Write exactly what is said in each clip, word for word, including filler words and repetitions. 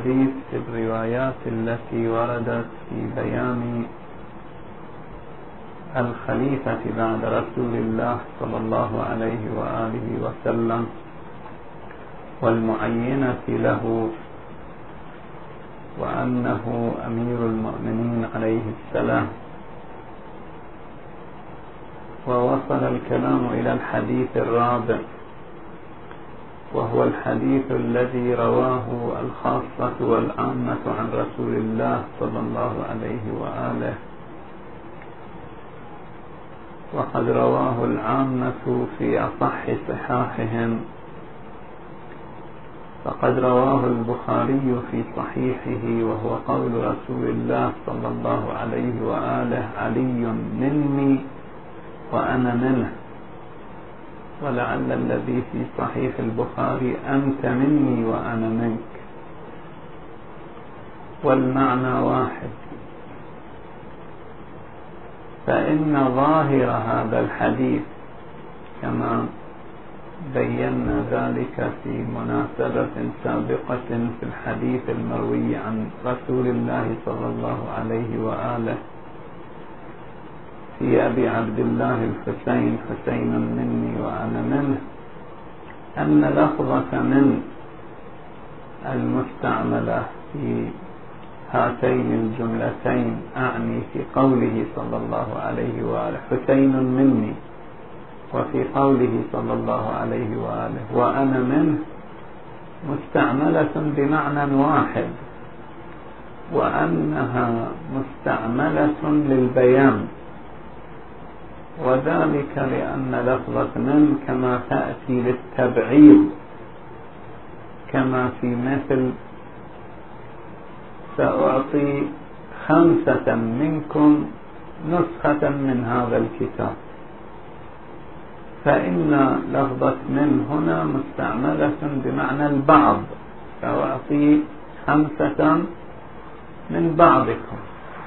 الحديث في الروايات التي وردت في بيان الخليفة بعد رسول الله صلى الله عليه وآله وسلم والمعينة له وأنه أمير المؤمنين عليه السلام. ووصل الكلام إلى الحديث الرابع، وهو الحديث الذي رواه الخاصة والعامة عن رسول الله صلى الله عليه وآله، وقد رواه العامة في أصح صحاحهم، فقد رواه البخاري في صحيحه، وهو قول رسول الله صلى الله عليه وآله: علي مني وأنا منه. ولعل الذي في صحيح البخاري: أنت مني وأنا منك، والمعنى واحد. فإن ظاهر هذا الحديث كما بينا ذلك في مناسبة سابقة في الحديث المروي عن رسول الله صلى الله عليه وآله في أبي عبد الله الحسين: حسين مني وأنا منه، أن لفظة من المستعملة في هاتين الجملتين، أعني في قوله صلى الله عليه وآله حسين مني، وفي قوله صلى الله عليه وآله وأنا منه، مستعملة بمعنى واحد، وأنها مستعملة للبيان، وذلك لأن لفظة من كما تأتي للتبعيض، كما في مثل: سأعطي خمسة منكم نسخة من هذا الكتاب. فإن لفظة من هنا مستعملة بمعنى البعض، سأعطي خمسة من بعضكم،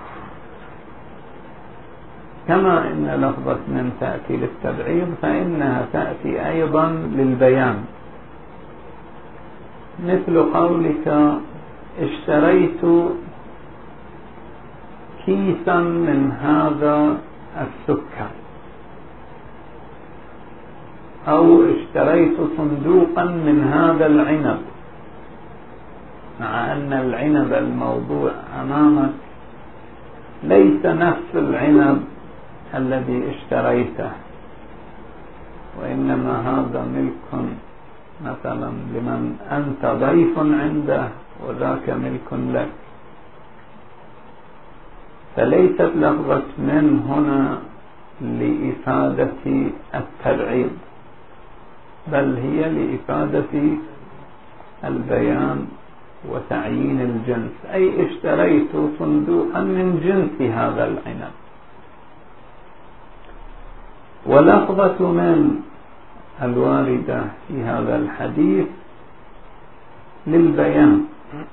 كما إن لفظة من تأتي للتبعيض فإنها تأتي أيضا للبيان، مثل قولك: اشتريت كيسا من هذا السكر، أو اشتريت صندوقا من هذا العنب، مع أن العنب الموضوع أمامك ليس نفس العنب الذي اشتريته، وإنما هذا ملك مثلا لمن أنت ضيف عنده، وذاك ملك لك. فليست لفظة من هنا لإفادة التبعيض، بل هي لإفادة البيان وتعيين الجنس، أي اشتريت صندوقا من جنس هذا العنب. ولفظة من الواردة في هذا الحديث للبيان،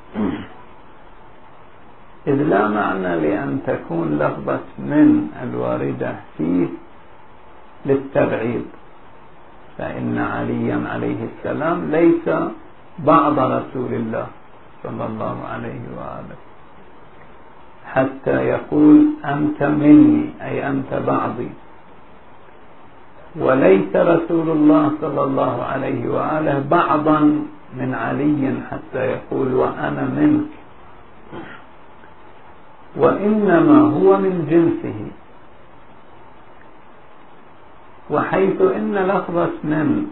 إذ لا معنى لأن تكون لفظة من الواردة فيه للتبعيض، فإن عليا عليه السلام ليس بعض رسول الله صلى الله عليه وآله حتى يقول: أنت مني، أي أنت بعضي. وليس رسول الله صلى الله عليه وآله بعضا من علي حتى يقول: وأنا منك، وإنما هو من جنسه. وحيث إن لفظة من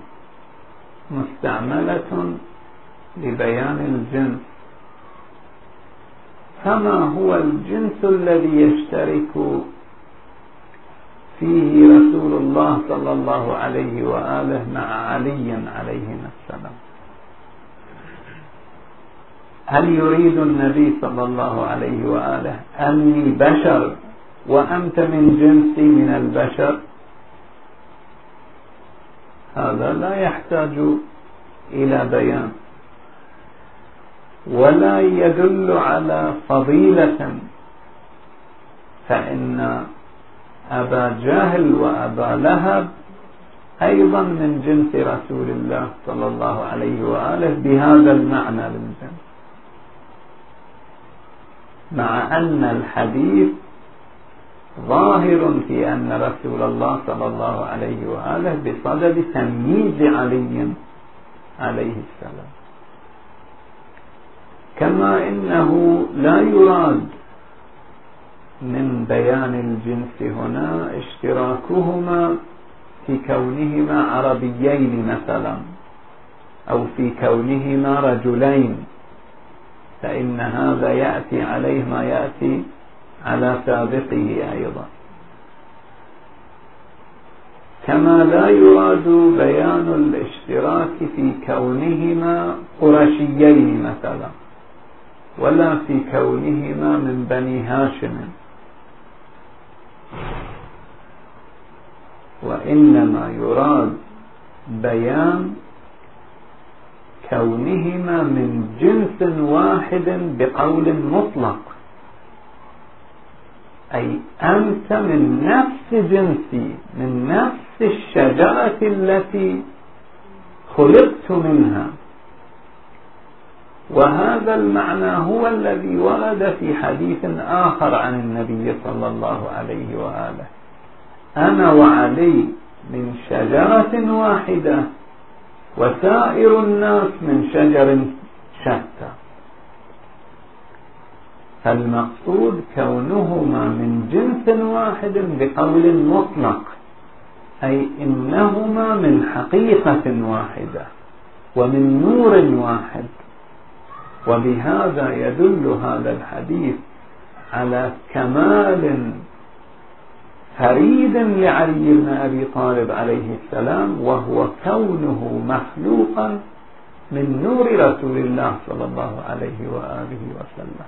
مستعملة لبيان الجنس، فما هو الجنس الذي يشترك فيه رسول الله صلى الله عليه وآله مع علي عليه السلام؟ هل يريد النبي صلى الله عليه وآله أني بشر وأنت من جنسي من البشر؟ هذا لا يحتاج إلى بيان، ولا يدل على فضيلة، فإن أبا جهل وأبا لهب أيضا من جنس رسول الله صلى الله عليه وآله بهذا المعنى للجنس. مع أن الحديث ظاهر في أن رسول الله صلى الله عليه وآله بصدد تمييز علي عليه السلام. كما إنه لا يراد من بيان الجنس هنا اشتراكهما في كونهما عربيين مثلا، أو في كونهما رجلين، فإن هذا يأتي عليه ما يأتي على سابقه أيضا. كما لا يراد بيان الاشتراك في كونهما قرشيين مثلا، ولا في كونهما من بني هاشم، وإنما يراد بيان كونهما من جنس واحد بقول مطلق، أي أنت من نفس جنسي، من نفس الشجرة التي خلقت منها. وهذا المعنى هو الذي ورد في حديث آخر عن النبي صلى الله عليه وآله: أنا وعلي من شجرة واحدة وسائر الناس من شجر شتى. فالمقصود كونهما من جنس واحد بقول مطلق، أي إنهما من حقيقة واحدة ومن نور واحد. وبهذا يدل هذا الحديث على كمال فريد لعلي بن أبي طالب عليه السلام، وهو كونه مخلوقا من نور رسول الله صلى الله عليه وآله وسلم.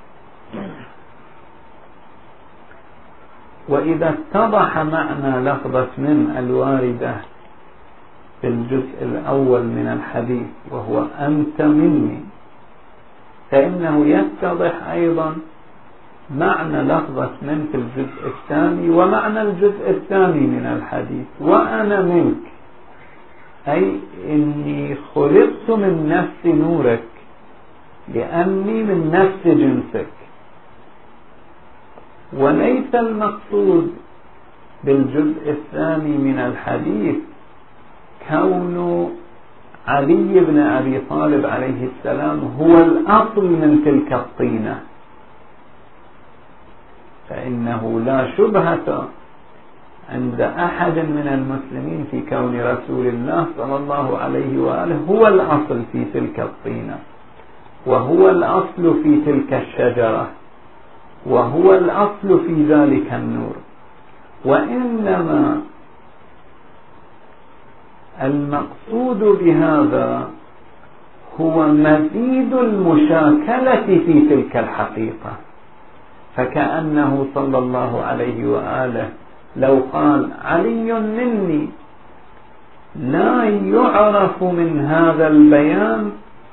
وإذا اتضح معنى لفظة من الواردة في الجزء الأول من الحديث وهو أنت مني، فإنه يتضح أيضا معنى لفظة من في الجزء الثاني ومعنى الجزء الثاني من الحديث: وأنا منك، أي إني خلقت من نفس نورك لأني من نفس جنسك. وليس المقصود بالجزء الثاني من الحديث كون علي بن أبي طالب عليه السلام هو الأصل من تلك الطينة، فإنه لا شبهة عند أحد من المسلمين في كون رسول الله صلى الله عليه وآله هو الأصل في تلك الطينة، وهو الأصل في تلك الشجرة، وهو الأصل في ذلك النور. وإنما المقصود بهذا هو مزيد المشاكلة في تلك الحقيقة، فكأنه صلى الله عليه وآله لو قال علي مني لا يعرف من هذا البيان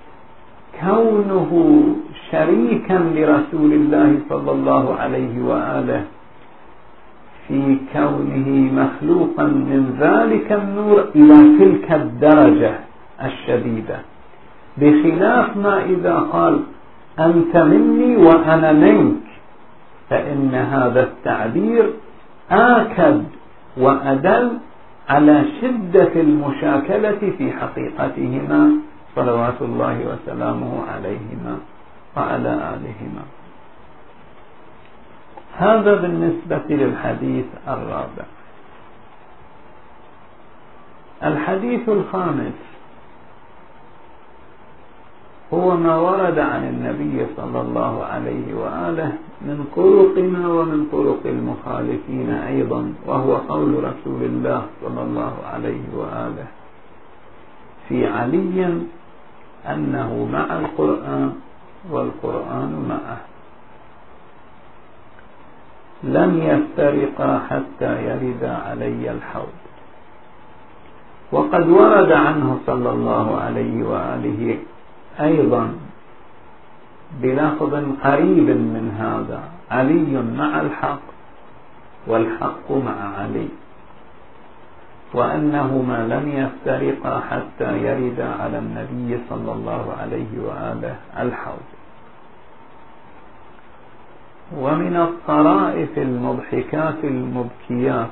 كونه شريكا لرسول الله صلى الله عليه وآله في كونه مخلوقا من ذلك النور إلى تلك الدرجة الشديدة، بخلاف ما إذا قال أنت مني وأنا منك، فإن هذا التعبير آكد وأدل على شدة المشاكلة في حقيقتهما صلوات الله وسلامه عليهما وعلى آلهما. هذا بالنسبة للحديث الرابع. الحديث الخامس هو ما ورد عن النبي صلى الله عليه وآله من طرقنا ومن طرق المخالفين أيضا، وهو قول رسول الله صلى الله عليه وآله في علي أنه مع القرآن والقرآن معه، لن يفترقا حتى يرد علي الحوض. وقد ورد عنه صلى الله عليه وآله أيضا بلفظ قريب من هذا: علي مع الحق والحق مع علي، وأنهما لن يفترقا حتى يرد على النبي صلى الله عليه وآله الحوض. ومن الطرائف المضحكات المبكيات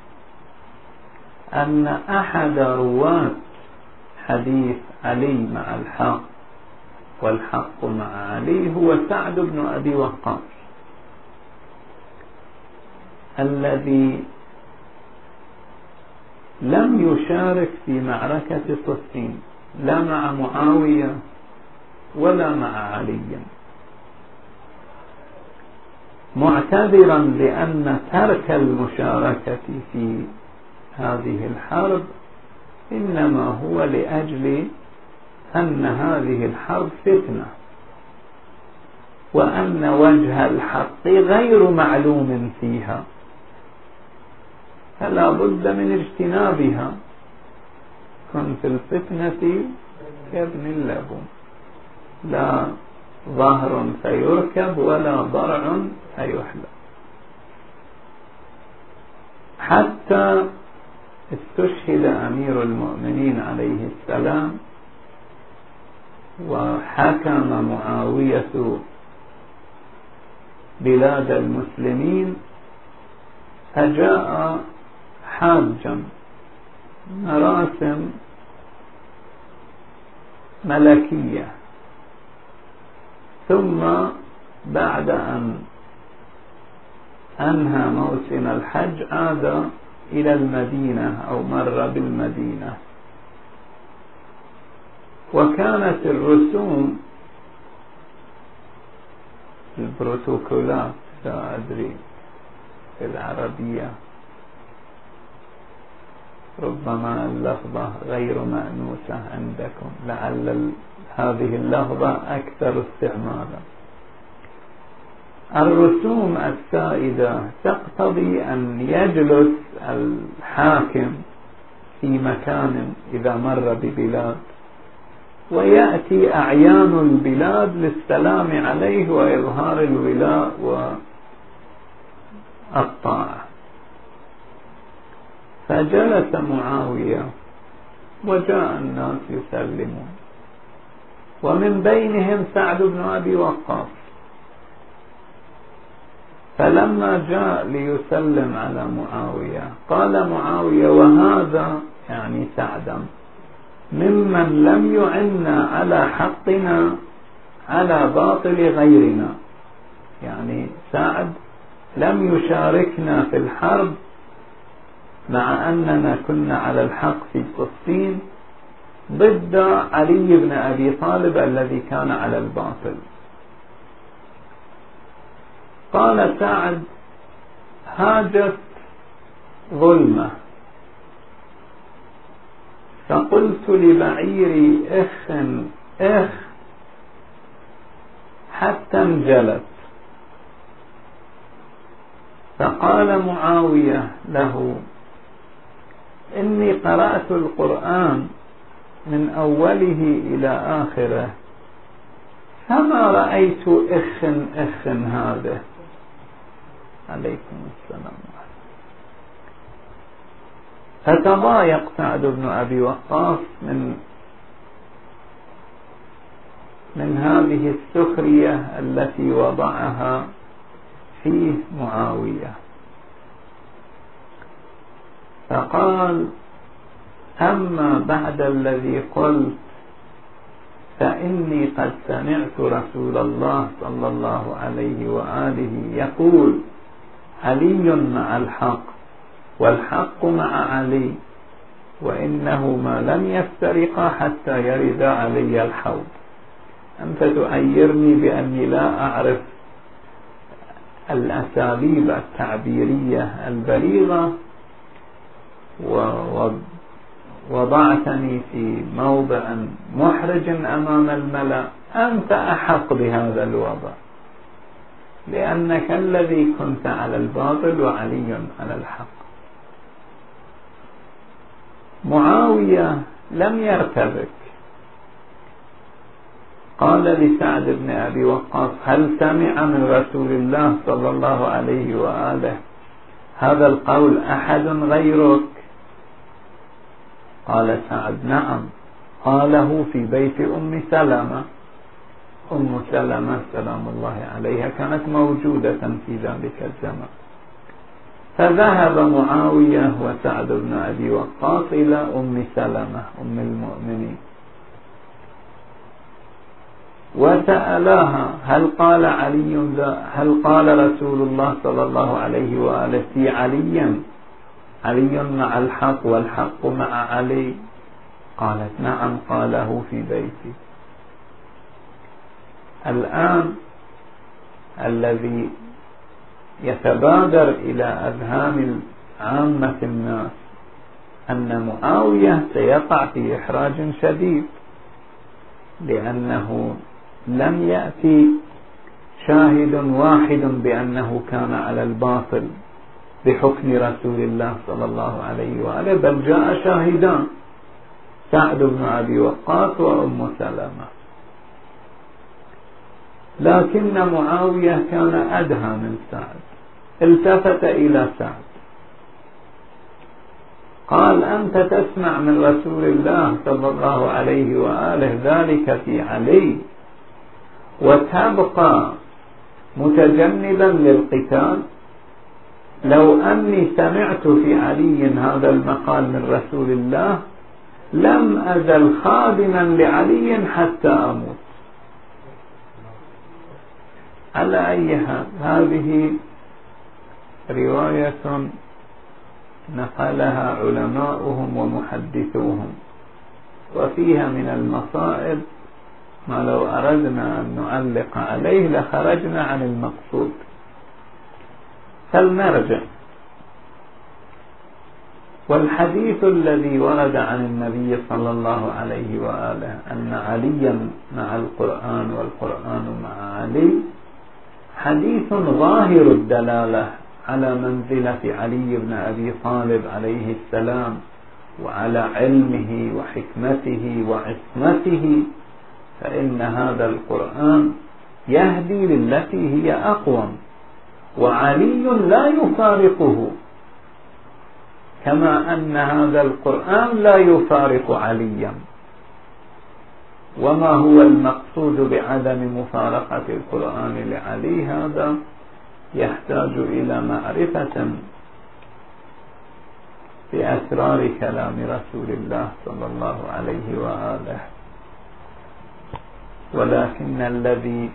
أن أحد رواة حديث علي مع الحق والحق مع علي هو سعد بن أبي وقاص، الذي لم يشارك في معركة صفين لا مع معاوية ولا مع علي، معتذرا لأن ترك المشاركة في هذه الحرب إنما هو لأجل أن هذه الحرب فتنة، وأن وجه الحق غير معلوم فيها، فلا بد من اجتنابها. كن في الفتنة كابن اللبن، لا ظهر فيركب ولا ضرع فيحلب. حتى استشهد أمير المؤمنين عليه السلام، وحكم معاوية بلاد المسلمين، فجاء حاجا مراسم ملكية، ثم بعد أن أنهى موسم الحج عاد إلى المدينة أو مر بالمدينة، وكانت الرسوم البروتوكولات لا أدري في العربية، ربما اللفظة غير مأنوسة عندكم، لعل هذه اللفظة أكثر استعمالا. الرسوم السائدة تقتضي أن يجلس الحاكم في مكان إذا مر ببلاد، ويأتي أعيان البلاد للسلام عليه وإظهار الولاء والطاعة. فجلس معاوية وجاء الناس يسلمون، ومن بينهم سعد بن أبي وقاص. فلما جاء ليسلم على معاوية قال معاوية: وهذا يعني سعدا ممن لم يعنا على حقنا على باطل غيرنا، يعني سعد لم يشاركنا في الحرب مع أننا كنا على الحق في صفين ضد علي بن أبي طالب الذي كان على الباطل. قال سعد: هاجت ظلمة، فقلت لبعيري اخ اخ حتى انجلت، فقال معاوية له: إني قرأت القرآن من أوله إلى آخره فما رأيت اخ اخ هذا. عليكم السلام. فتضايق سعد بن أبي وقاص من من هذه السخرية التي وضعها فيه معاوية، فقال: أما بعد الذي قلت فإني قد سمعت رسول الله صلى الله عليه وآله يقول: علي مع الحق والحق مع علي، وإنهما لم يفترقا حتى يرد علي الحوض. أنت تؤيرني بأني لا أعرف الأساليب التعبيرية البليغة، ووضعتني في موضع محرج أمام الملأ. أنت أحق بهذا الوضع، لأنك الذي كنت على الباطل وعلي على الحق. معاوية لم يرتبك، قال لسعد بن أبي وقاص: هل سمع من رسول الله صلى الله عليه وآله هذا القول أحد غيرك؟ قال سعد: نعم، قاله في بيت أم سلمة، أم سلمة سلام الله عليها كانت موجودة في ذلك الزمن. فذهب معاوية وسعد بن أبي وقاص إلى أم سلمة أم المؤمنين وسألاها هل قال علي هل قال رسول الله صلى الله عليه وآله في علي علي مع الحق والحق مع علي؟ قالت نعم قاله في بيتي. الآن الذي يتبادر إلى أذهان عامة الناس أن معاوية سيقع في إحراج شديد، لأنه لم يأتي شاهد واحد بأنه كان على الباطل بحكم رسول الله صلى الله عليه وآله، بل جاء شاهدان سعد بن أبي وقاص وأم سلمة. لكن معاوية كان أدهى من سعد، التفت إلى سعد قال أنت تسمع من رسول الله صلى الله عليه وآله ذلك في علي وتبقى متجنبا للقتال؟ لو أني سمعت في علي هذا المقال من رسول الله لم أزل خادما لعلي حتى أموت. على أي حال هذه رواية نقلها علماؤهم ومحدثوهم، وفيها من المصائب ما لو أردنا أن نعلق عليه لخرجنا عن المقصود. فلنرجع. والحديث الذي ورد عن النبي صلى الله عليه وآله أن عليا مع القرآن والقرآن مع علي حديث ظاهر الدلالة على منزلة علي بن أبي طالب عليه السلام وعلى علمه وحكمته وعصمته، فإن هذا القرآن يهدي للتي هي أقوم، وعلي لا يفارقه، كما أن هذا القرآن لا يفارق عليا. وما هو المقصود بعدم مفارقة القرآن لعلي؟ هذا يحتاج إلى معرفة بأسرار كلام رسول الله صلى الله عليه وآله. ولكن الذي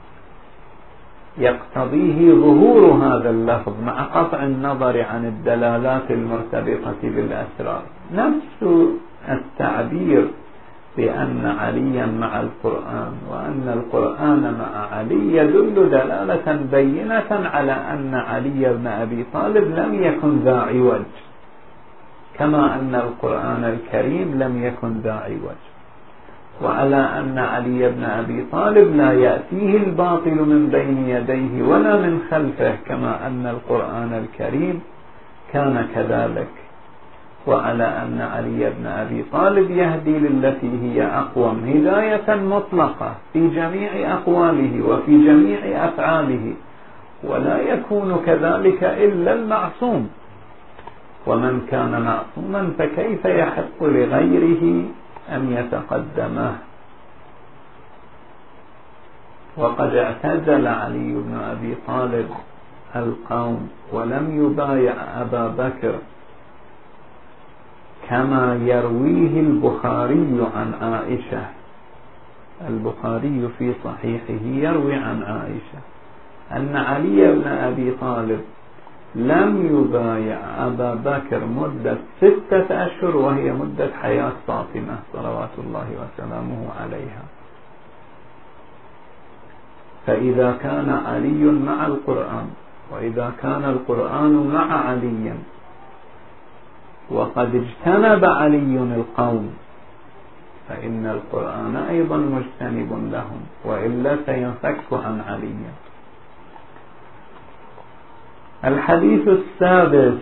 يقتضيه ظهور هذا اللفظ مع قطع النظر عن الدلالات المرتبطة بالأسرار نفس التعبير بأن عليا مع القرآن وأن القرآن مع علي يدل دلالة بينة على أن علي بن أبي طالب لم يكن ذا عوج، كما أن القرآن الكريم لم يكن ذا عوج، وعلى أن علي بن أبي طالب لا يأتيه الباطل من بين يديه ولا من خلفه، كما أن القرآن الكريم كان كذلك، وعلى أن علي بن أبي طالب يهدي للتي هي أقوم هداية مطلقة في جميع أقواله وفي جميع أفعاله، ولا يكون كذلك إلا المعصوم، ومن كان معصوما فكيف يحق لغيره أن يتقدمه؟ وقد اعتزل علي بن أبي طالب القوم ولم يبايع أبا بكر، كما يرويه البخاري عن عائشة. البخاري في صحيحه يروي عن عائشة أن علي بن أبي طالب لم يبايع أبا بكر مدة ستة أشهر، وهي مدة حياة فاطمة صلوات الله وسلامه عليها. فإذا كان علي مع القرآن وإذا كان القرآن مع علي وقد اجتنب علي القوم، فإن القرآن أيضا مجتنب لهم، وإلا سينفك عن علي. الحديث السادس،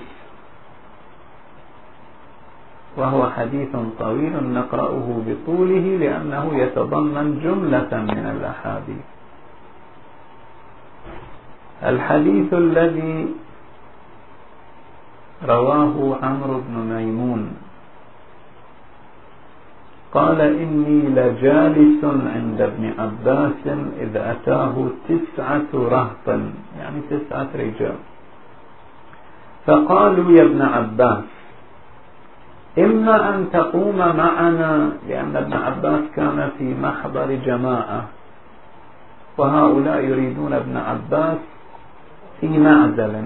وهو حديث طويل نقرأه بطوله لأنه يتضمن جملة من الأحاديث. الحديث الذي رواه عمرو بن ميمون قال إني لجالس عند ابن عباس إذ أتاه تسعة رهط، يعني تسعة رجال، فقالوا يا ابن عباس إما أن تقوم معنا، لأن ابن عباس كان في محضر جماعة وهؤلاء يريدون ابن عباس في معزل،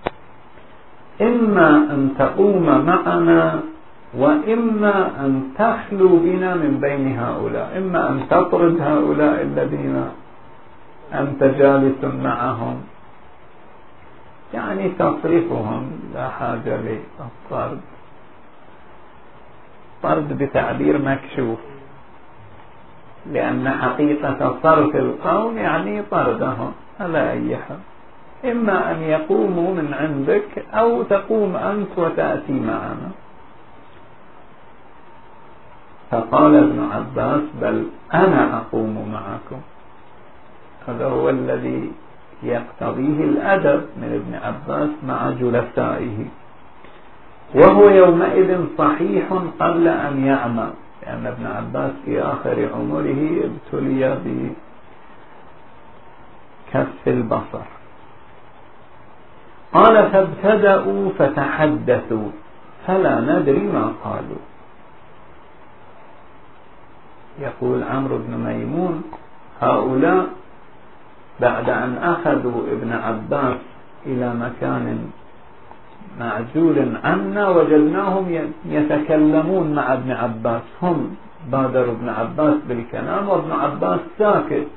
إما أن تقوم معنا وإما أن تخلو بنا من بين هؤلاء، إما أن تطرد هؤلاء الذين أنت جالس معهم، يعني تصرفهم، لا حاجة للطرد، طرد بتعبير مكشوف، لأن حقيقة صرف القوم يعني طردهم على أي حال، إما أن يقوموا من عندك أو تقوم أنت وتأتي معنا. فقال ابن عباس بل أنا أقوم معكم. هذا هو الذي يقتضيه الأدب من ابن عباس مع جلسائه، وهو يومئذ صحيح قبل أن يعمى، لأن ابن عباس في آخر عمره ابتلي بكف البصر. قال فابتدأوا فتحدثوا فلا ندري ما قالوا. يقول عمرو بن ميمون هؤلاء بعد أن أخذوا ابن عباس إلى مكان معزول عنا وجدناهم يتكلمون مع ابن عباس، هم بادروا ابن عباس بالكلام وابن عباس ساكت،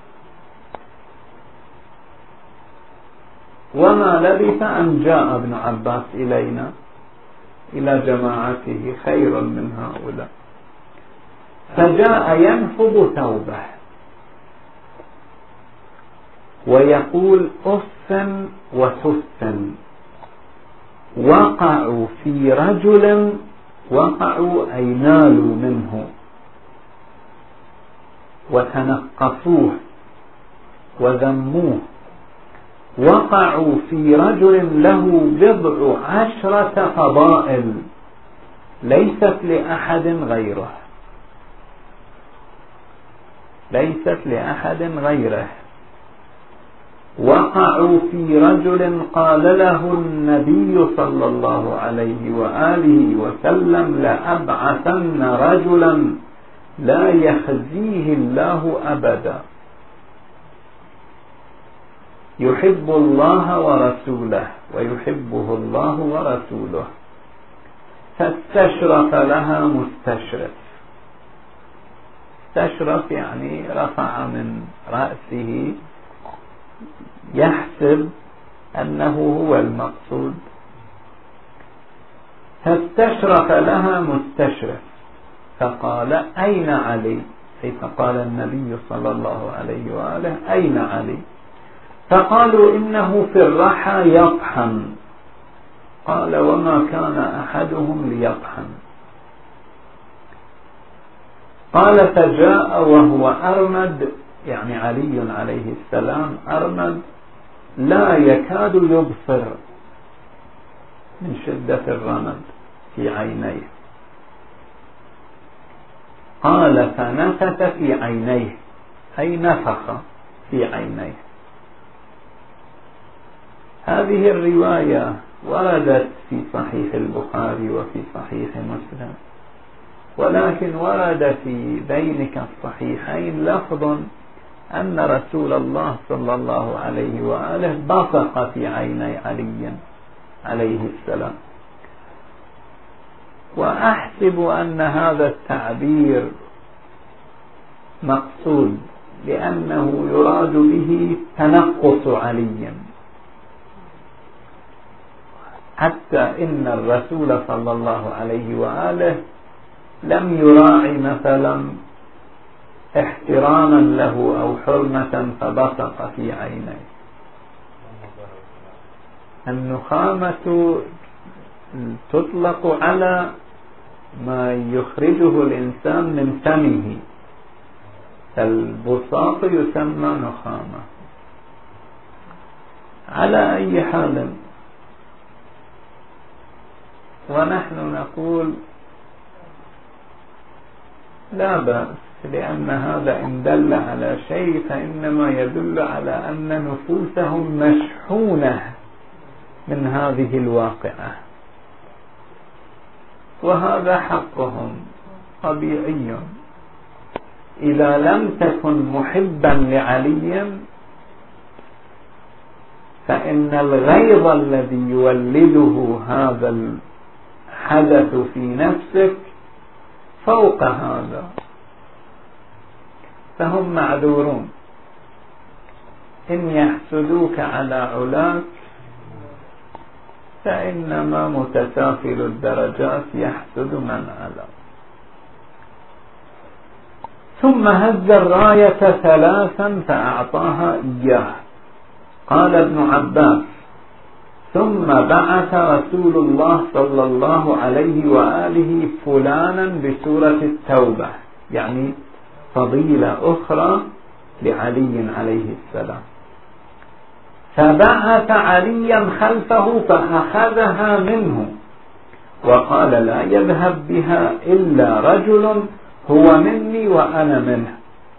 وما لبث أن جاء ابن عباس إلينا إلى جماعته خير من هؤلاء، فجاء ينفض ثوبه ويقول أف وتف، وقعوا في رجل، وقعوا أي نالوا منه وتنقصوه وذموه، وقعوا في رجل له بضع عشرة فضائل ليست لأحد غيره، ليست لأحد غيره. وقعوا في رجل قال له النبي صلى الله عليه وآله وسلم لأبعثن رجلا لا يخزيه الله أبدا يحب الله ورسوله ويحبه الله ورسوله، فاستشرف لها مستشرف. استشرف يعني رفع من رأسه يحسب أنه هو المقصود، فاستشرف لها مستشرف فقال أين علي؟ أي فقال النبي صلى الله عليه وآله أين علي؟ فقالوا إنه في الرحى يطحن. قال وما كان أحدهم ليطحن. قال فجاء وهو أرمد، يعني علي عليه السلام أرمد لا يكاد يبصر من شدة الرمد في عينيه. قال فنفث في عينيه أي نفخ في عينيه. هذه الرواية وردت في صحيح البخاري وفي صحيح مسلم، ولكن ورد في بينك الصحيحين لفظ أن رسول الله صلى الله عليه وآله بصق في عيني علي عليه السلام. وأحسب أن هذا التعبير مقصود، لأنه يراد به تنقص علي، حتى إن الرسول صلى الله عليه وآله لم يراعي مثلا احتراما له أو حرمة فبصق في عينيه. النخامة تطلق على ما يخرجه الإنسان من فمه، البصاق يسمى نخامة. على أي حال، ونحن نقول لا بأس، لأن هذا إن دل على شيء فإنما يدل على أن نفوسهم مشحونة من هذه الواقعة، وهذا حقهم طبيعي. إذا لم تكن محبا لعلي فإن الغيظ الذي يولده هذا الحدث في نفسك فوق هذا، فهم معذورون. إن يحسدوك على علاك فإنما متسافل الدرجات يحسد من علا. ثم هز الراية ثلاثا فأعطاها إياه. قال ابن عباس: ثم بعث رسول الله صلى الله عليه وآله فلانا بسورة التوبة، يعني فضيلة أخرى لعلي عليه السلام، فبعث عليا خلفه فأخذها منه وقال: لا يذهب بها إلا رجل هو مني وأنا منه.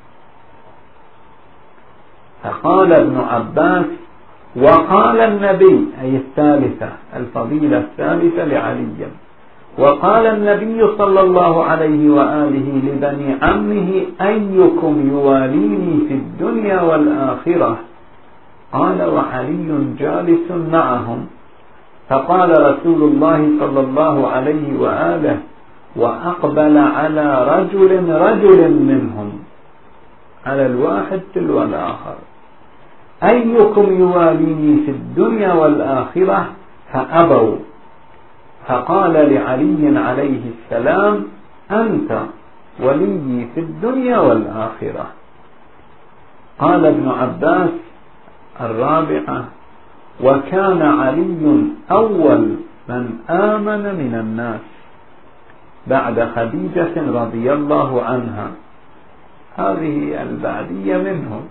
فقال ابن عباس: وقال النبي، أي الثالثة، الفضيلة الثالثة لعلي، وقال النبي صلى الله عليه وآله لبني عمه: أيكم يواليني في الدنيا والآخرة؟ قال: وعلي جالس معهم. فقال رسول الله صلى الله عليه وآله وأقبل على رجل رجل منهم، على الواحد تلو الآخر: أيكم يواليني في الدنيا والآخرة؟ فأبوا. فقال لعلي عليه السلام: أنت ولي في الدنيا والآخرة. قال ابن عباس: الرابعة: وكان علي أول من آمن من الناس بعد خديجة رضي الله عنها. هذه البعدية منهم.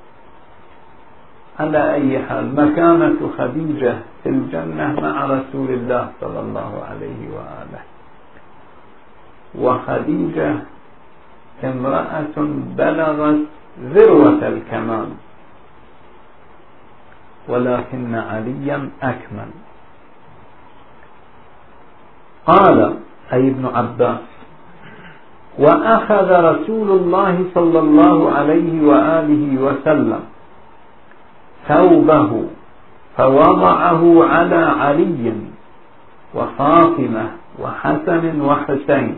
على أي حال، مكانة خديجة في الجنة مع رسول الله صلى الله عليه وآله. وخديجة امرأة بلغت ذروة الكمال، ولكن عليا أكمل. قال أي ابن عباس: وأخذ رسول الله صلى الله عليه وآله وسلم ثوبه فوضعه على علي وفاطمة وحسن وحسين،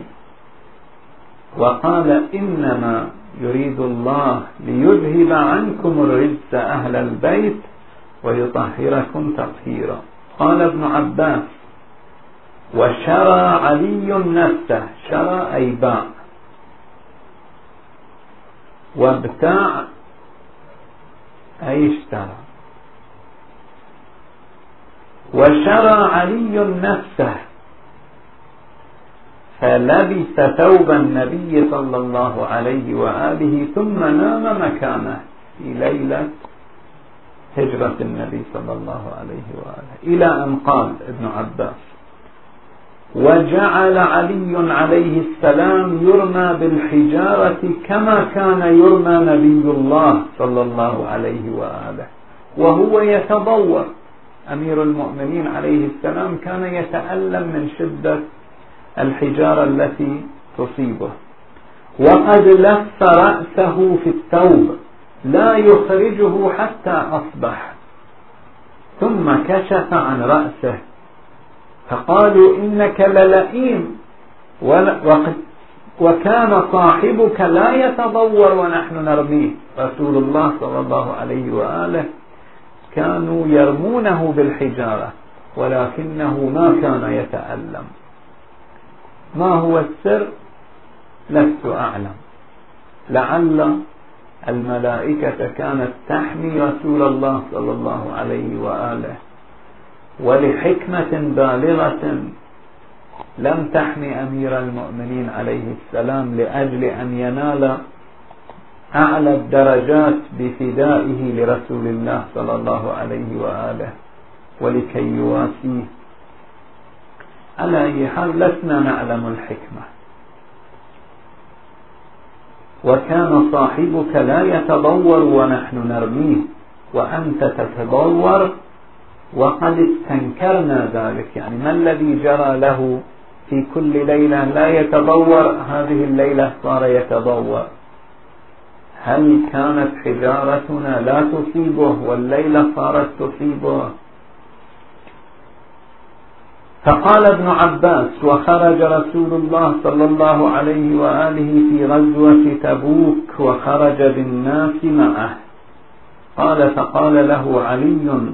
وقال: إنما يريد الله ليذهب عنكم الرجس أهل البيت ويطهركم تطهيرا. قال ابن عباس: وشرى علي نفسه، شرى أي باع، وابتاع أي اشترى. وشرى علي نفسه فلبس ثوب النبي صلى الله عليه وآله ثم نام مكانه في ليلة هجرة النبي صلى الله عليه وآله، إلى أن قال ابن عباس: وجعل علي عليه السلام يرمى بالحجارة كما كان يرمى نبي الله صلى الله عليه وآله وهو يتضور. أمير المؤمنين عليه السلام كان يتألم من شدة الحجارة التي تصيبه، وقد لف رأسه في الثوب لا يخرجه حتى أصبح، ثم كشف عن رأسه فقالوا: إنك للئيم، وكان صاحبك لا يتضور ونحن نرميه. رسول الله صلى الله عليه وآله كانوا يرمونه بالحجارة ولكنه ما كان يتألم. ما هو السر؟ لست أعلم. لعل الملائكة كانت تحمي رسول الله صلى الله عليه وآله، ولحكمة بالغة لم تحمي أمير المؤمنين عليه السلام لأجل أن ينال أعلى الدرجات بفدائه لرسول الله صلى الله عليه وآله ولكي يواسيه. على أي حال لسنا نعلم الحكمة، وكان صاحبك لا يتضور ونحن نرميه وأنت تتضور، وقد استنكرنا ذلك. يعني ما الذي جرى له في كل ليلة لا يتضور، هذه الليلة صار يتضور؟ هل كانت حجارتنا لا تصيبه والليلة صارت تصيبه؟ فقال ابن عباس: وخرج رسول الله صلى الله عليه وآله في غزوة تبوك وخرج بالناس معه. قال: فقال له علي: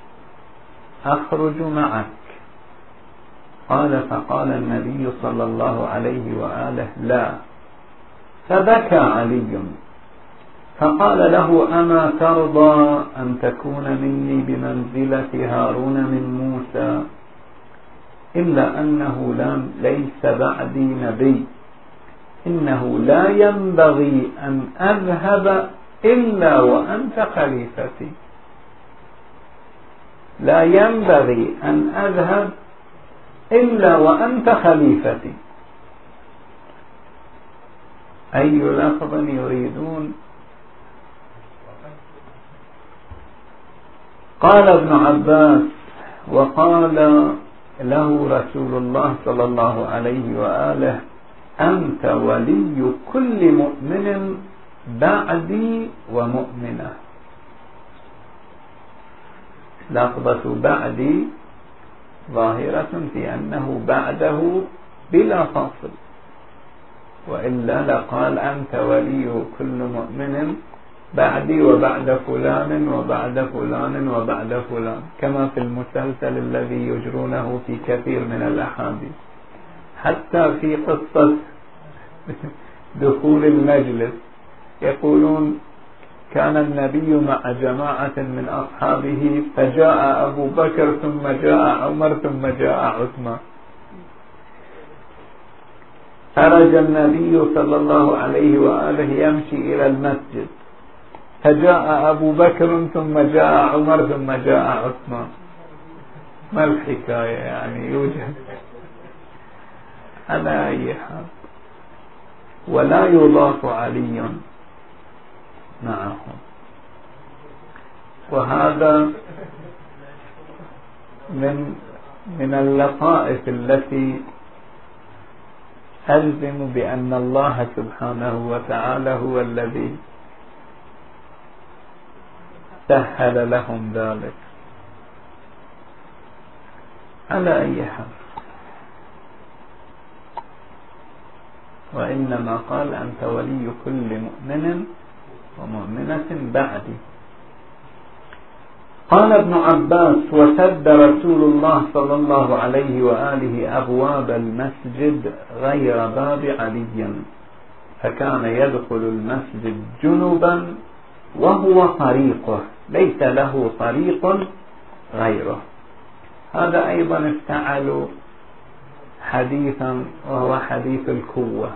أخرج معك؟ قال: فقال النبي صلى الله عليه وآله: لا. فبكى علي، فقال له: أما ترضى أن تكون مني بمنزلة هارون من موسى؟ إلا أنه لم ليس بعدي نبي، إنه لا ينبغي أن أذهب إلا وأنت خليفتي، لا ينبغي أن أذهب إلا وأنت خليفتي. أي لفظ يريدون؟ قال ابن عباس: وقال له رسول الله صلى الله عليه وآله: أنت ولي كل مؤمن بعدي ومؤمنة. لفظة بعدي ظاهرة في أنه بعده بلا فاصل، وإلا لقال: أنت ولي كل مؤمن بعدي وبعد فلان وبعد فلان وبعد فلان، كما في المسلسل الذي يجرونه في كثير من الأحاديث. حتى في قصة دخول المجلس يقولون: كان النبي مع جماعة من أصحابه فجاء أبو بكر ثم جاء عمر ثم جاء عثمان. خرج النبي صلى الله عليه وآله يمشي إلى المسجد، فجاء أبو بكر ثم جاء عمر ثم جاء عثمان. ما الحكاية؟ يعني يوجد على أي حال، ولا يضاف علي معهم. وهذا من من اللطائف التي ألزم بأن الله سبحانه وتعالى هو الذي سهل لهم ذلك. على أي حال، وإنما قال: أنت ولي كل مؤمن ومؤمنة بعدي. قال ابن عباس: وسد رسول الله صلى الله عليه وآله أبواب المسجد غير باب علي، فكان يدخل المسجد جنبا وهو طريقه، ليس له طريق غيره. هذا أيضا افتعلوا حديثا، وهو حديث الكوة.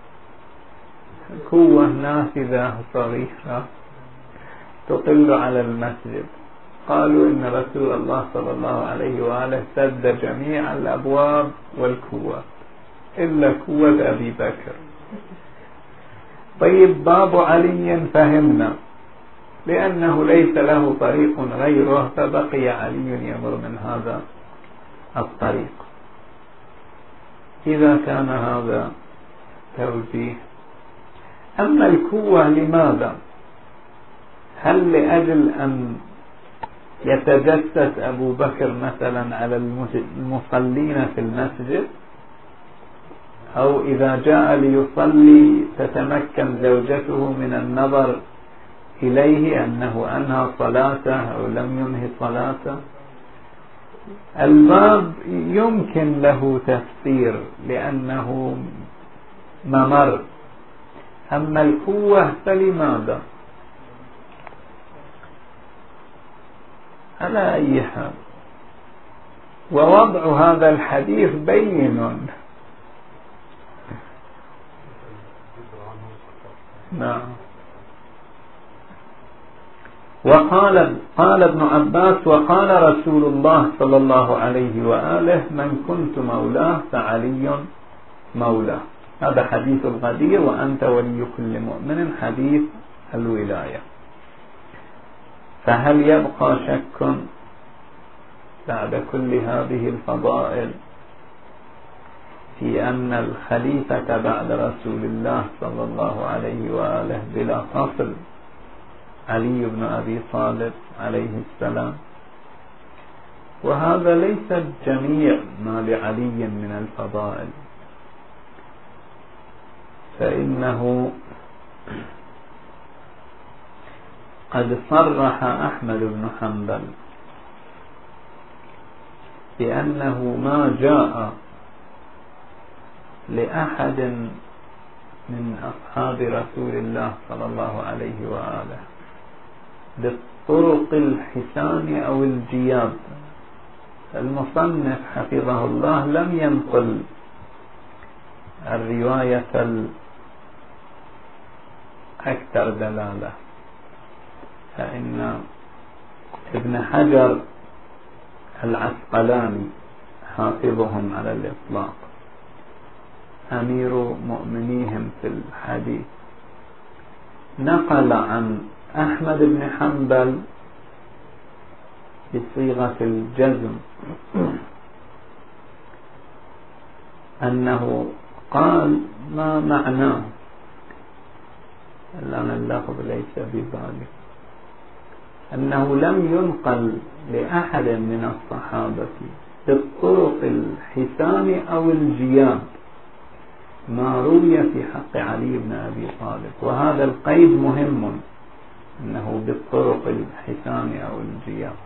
الكوة نافذة صغيرة تطل على المسجد. قالوا إن رسول الله صلى الله عليه وآله سد جميع الأبواب والكوة إلا كوة أبي بكر. طيب، باب علي فهمنا، لأنه ليس له طريق غيره، فبقي علي يمر من هذا الطريق. إذا كان هذا توجيه. أما الكوة لماذا؟ هل لأجل أن يتجسس أبو بكر مثلا على المصلين في المسجد، أو إذا جاء ليصلي تتمكن زوجته من النظر إليه أنه أنهى صلاته أو لم ينهي صلاته؟ الباب يمكن له تفسير لأنه ممر. أما الكوة فلماذا؟ على أي حال، ووضع هذا الحديث بين. نعم. وقال قال ابن عباس: وقال رسول الله صلى الله عليه وآله: من كنت مولاه فعلي مولاه. هذا حديث الغدير، وأنت ولي كل مؤمن حديث الولاية. فهل يبقى شك بعد كل هذه الفضائل في أن الخليفة بعد رسول الله صلى الله عليه وآله بلا فصل علي بن أبي طالب عليه السلام؟ وهذا ليس جميع ما لعلي من الفضائل، فإنه قد صرح أحمد بن حنبل بأنه ما جاء لأحد من أصحاب رسول الله صلى الله عليه وآله بالطرق الحسان أو الجياد. المصنف حفظه الله لم ينقل الرواية الأكثر دلالة، فإن ابن حجر العسقلاني حافظهم على الإطلاق أمير مؤمنيهم في الحديث نقل عن أحمد بن حنبل بصيغة الجزم أنه قال ما معناه، الآن اللفظ ليس ببالي، أنه لم ينقل لأحد من الصحابة بالطرق الحسان أو الجياد ما روي في حق علي بن أبي طالب. وهذا القيد مهم، أنه بالطرق الحسان أو الجياد.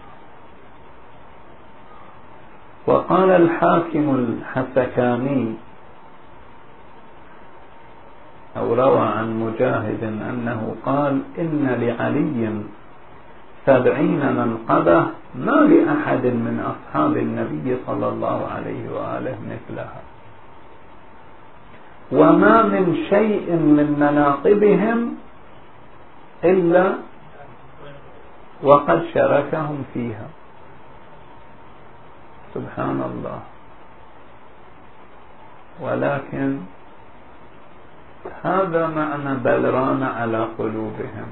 وقال الحاكم الحسكاني أو روى عن مجاهد أنه قال إن لعلي سبعين منقبة ما لأحد من أصحاب النبي صلى الله عليه وآله مثلها، وما من شيء من مناقبهم إلا وقد شاركهم فيها. سبحان الله. ولكن هذا معنى بل ران على قلوبهم.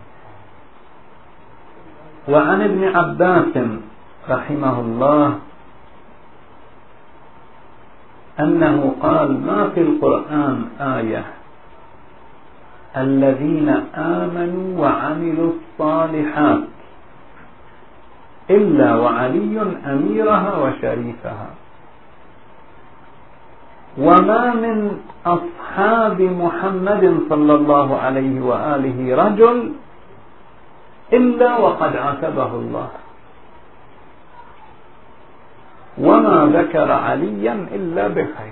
وعن ابن عباس رحمه الله أنه قال ما في القرآن آية الذين آمنوا وعملوا الصالحات إلا وعلي أميرها وشريفها، وما من أصحاب محمد صلى الله عليه وآله رجل إلا وقد عاتبه الله، وما ذكر عليا إلا بخير.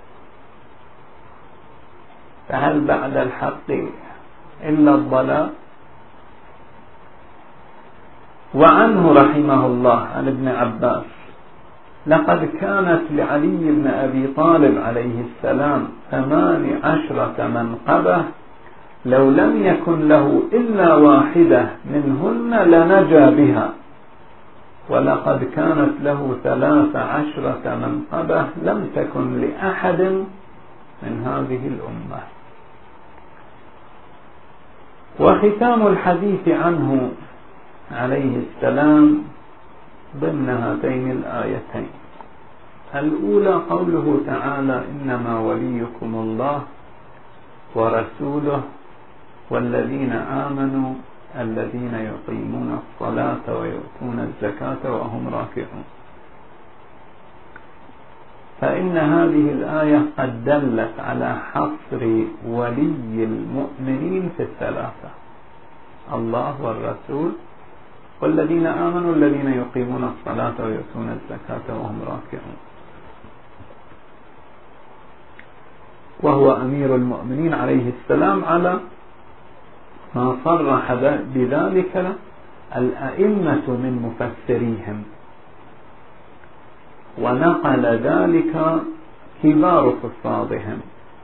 فهل بعد الحق إلا الضلال؟ وعنه رحمه الله عن ابن عباس لقد كانت لعلي بن أبي طالب عليه السلام ثمان عشرة منقبة لو لم يكن له إلا واحدة منهن لنجا بها، ولقد كانت له ثلاث عشرة منقبة لم تكن لأحد من هذه الأمة. وختام الحديث عنه عليه السلام ضمن هاتين الآيتين. الأولى قوله تعالى إنما وليكم الله ورسوله والذين آمنوا الذين يقيمون الصلاة ويؤتون الزكاة وهم راكعون. فإن هذه الآية قد دلت على حصر ولي المؤمنين في الثلاثة: الله والرسول والذين آمنوا الذين يقيمون الصلاة ويؤتون الزكاة وهم راكعون. وهو أمير المؤمنين عليه السلام على ما صرح بذلك الأئمة من مفسريهم، ونقل ذلك كبار حفاظهم.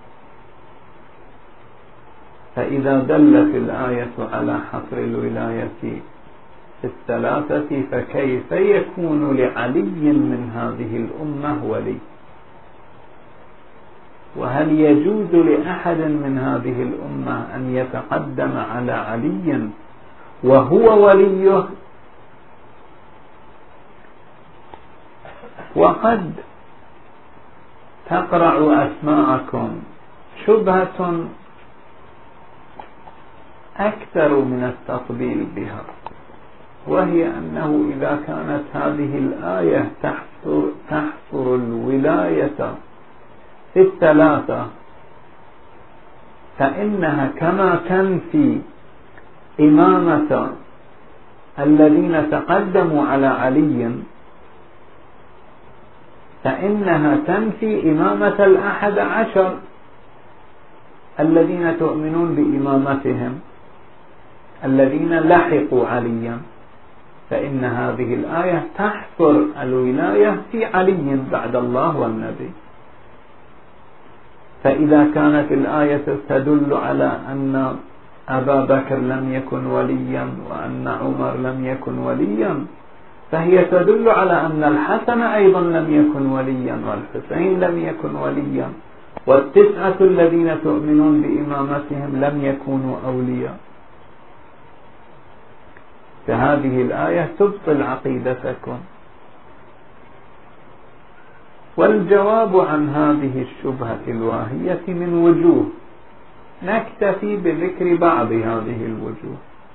فإذا دلت الآية على حصر الولاية في الثلاثة فكيف يكون لعلي من هذه الأمة ولي؟ وهل يجوز لأحد من هذه الأمة أن يتقدم على علي وهو وليه؟ وقد تقرع أسماءكم شبهة أكثر من التطبيل بها، وهي أنه إذا كانت هذه الآية تحصر, تحصر الولاية في الثلاثة، فإنها كما تنفي إمامة الذين تقدموا على علي فإنها تنفي إمامة الأحد عشر الذين تؤمنون بإمامتهم الذين لحقوا عليا، فإن هذه الآية تحصر الولاية في علي بعد الله والنبي. فإذا كانت الآية تدل على أن أبا بكر لم يكن وليا وأن عمر لم يكن وليا، فهي تدل على أن الحسن أيضا لم يكن وليا والحسين لم يكن وليا والتسعة الذين تؤمنون بإمامتهم لم يكونوا أولياء. فهذه الآية تبطل عقيدتكم. والجواب عن هذه الشبهة الواهية من وجوه، نكتفي بذكر بعض هذه الوجوه.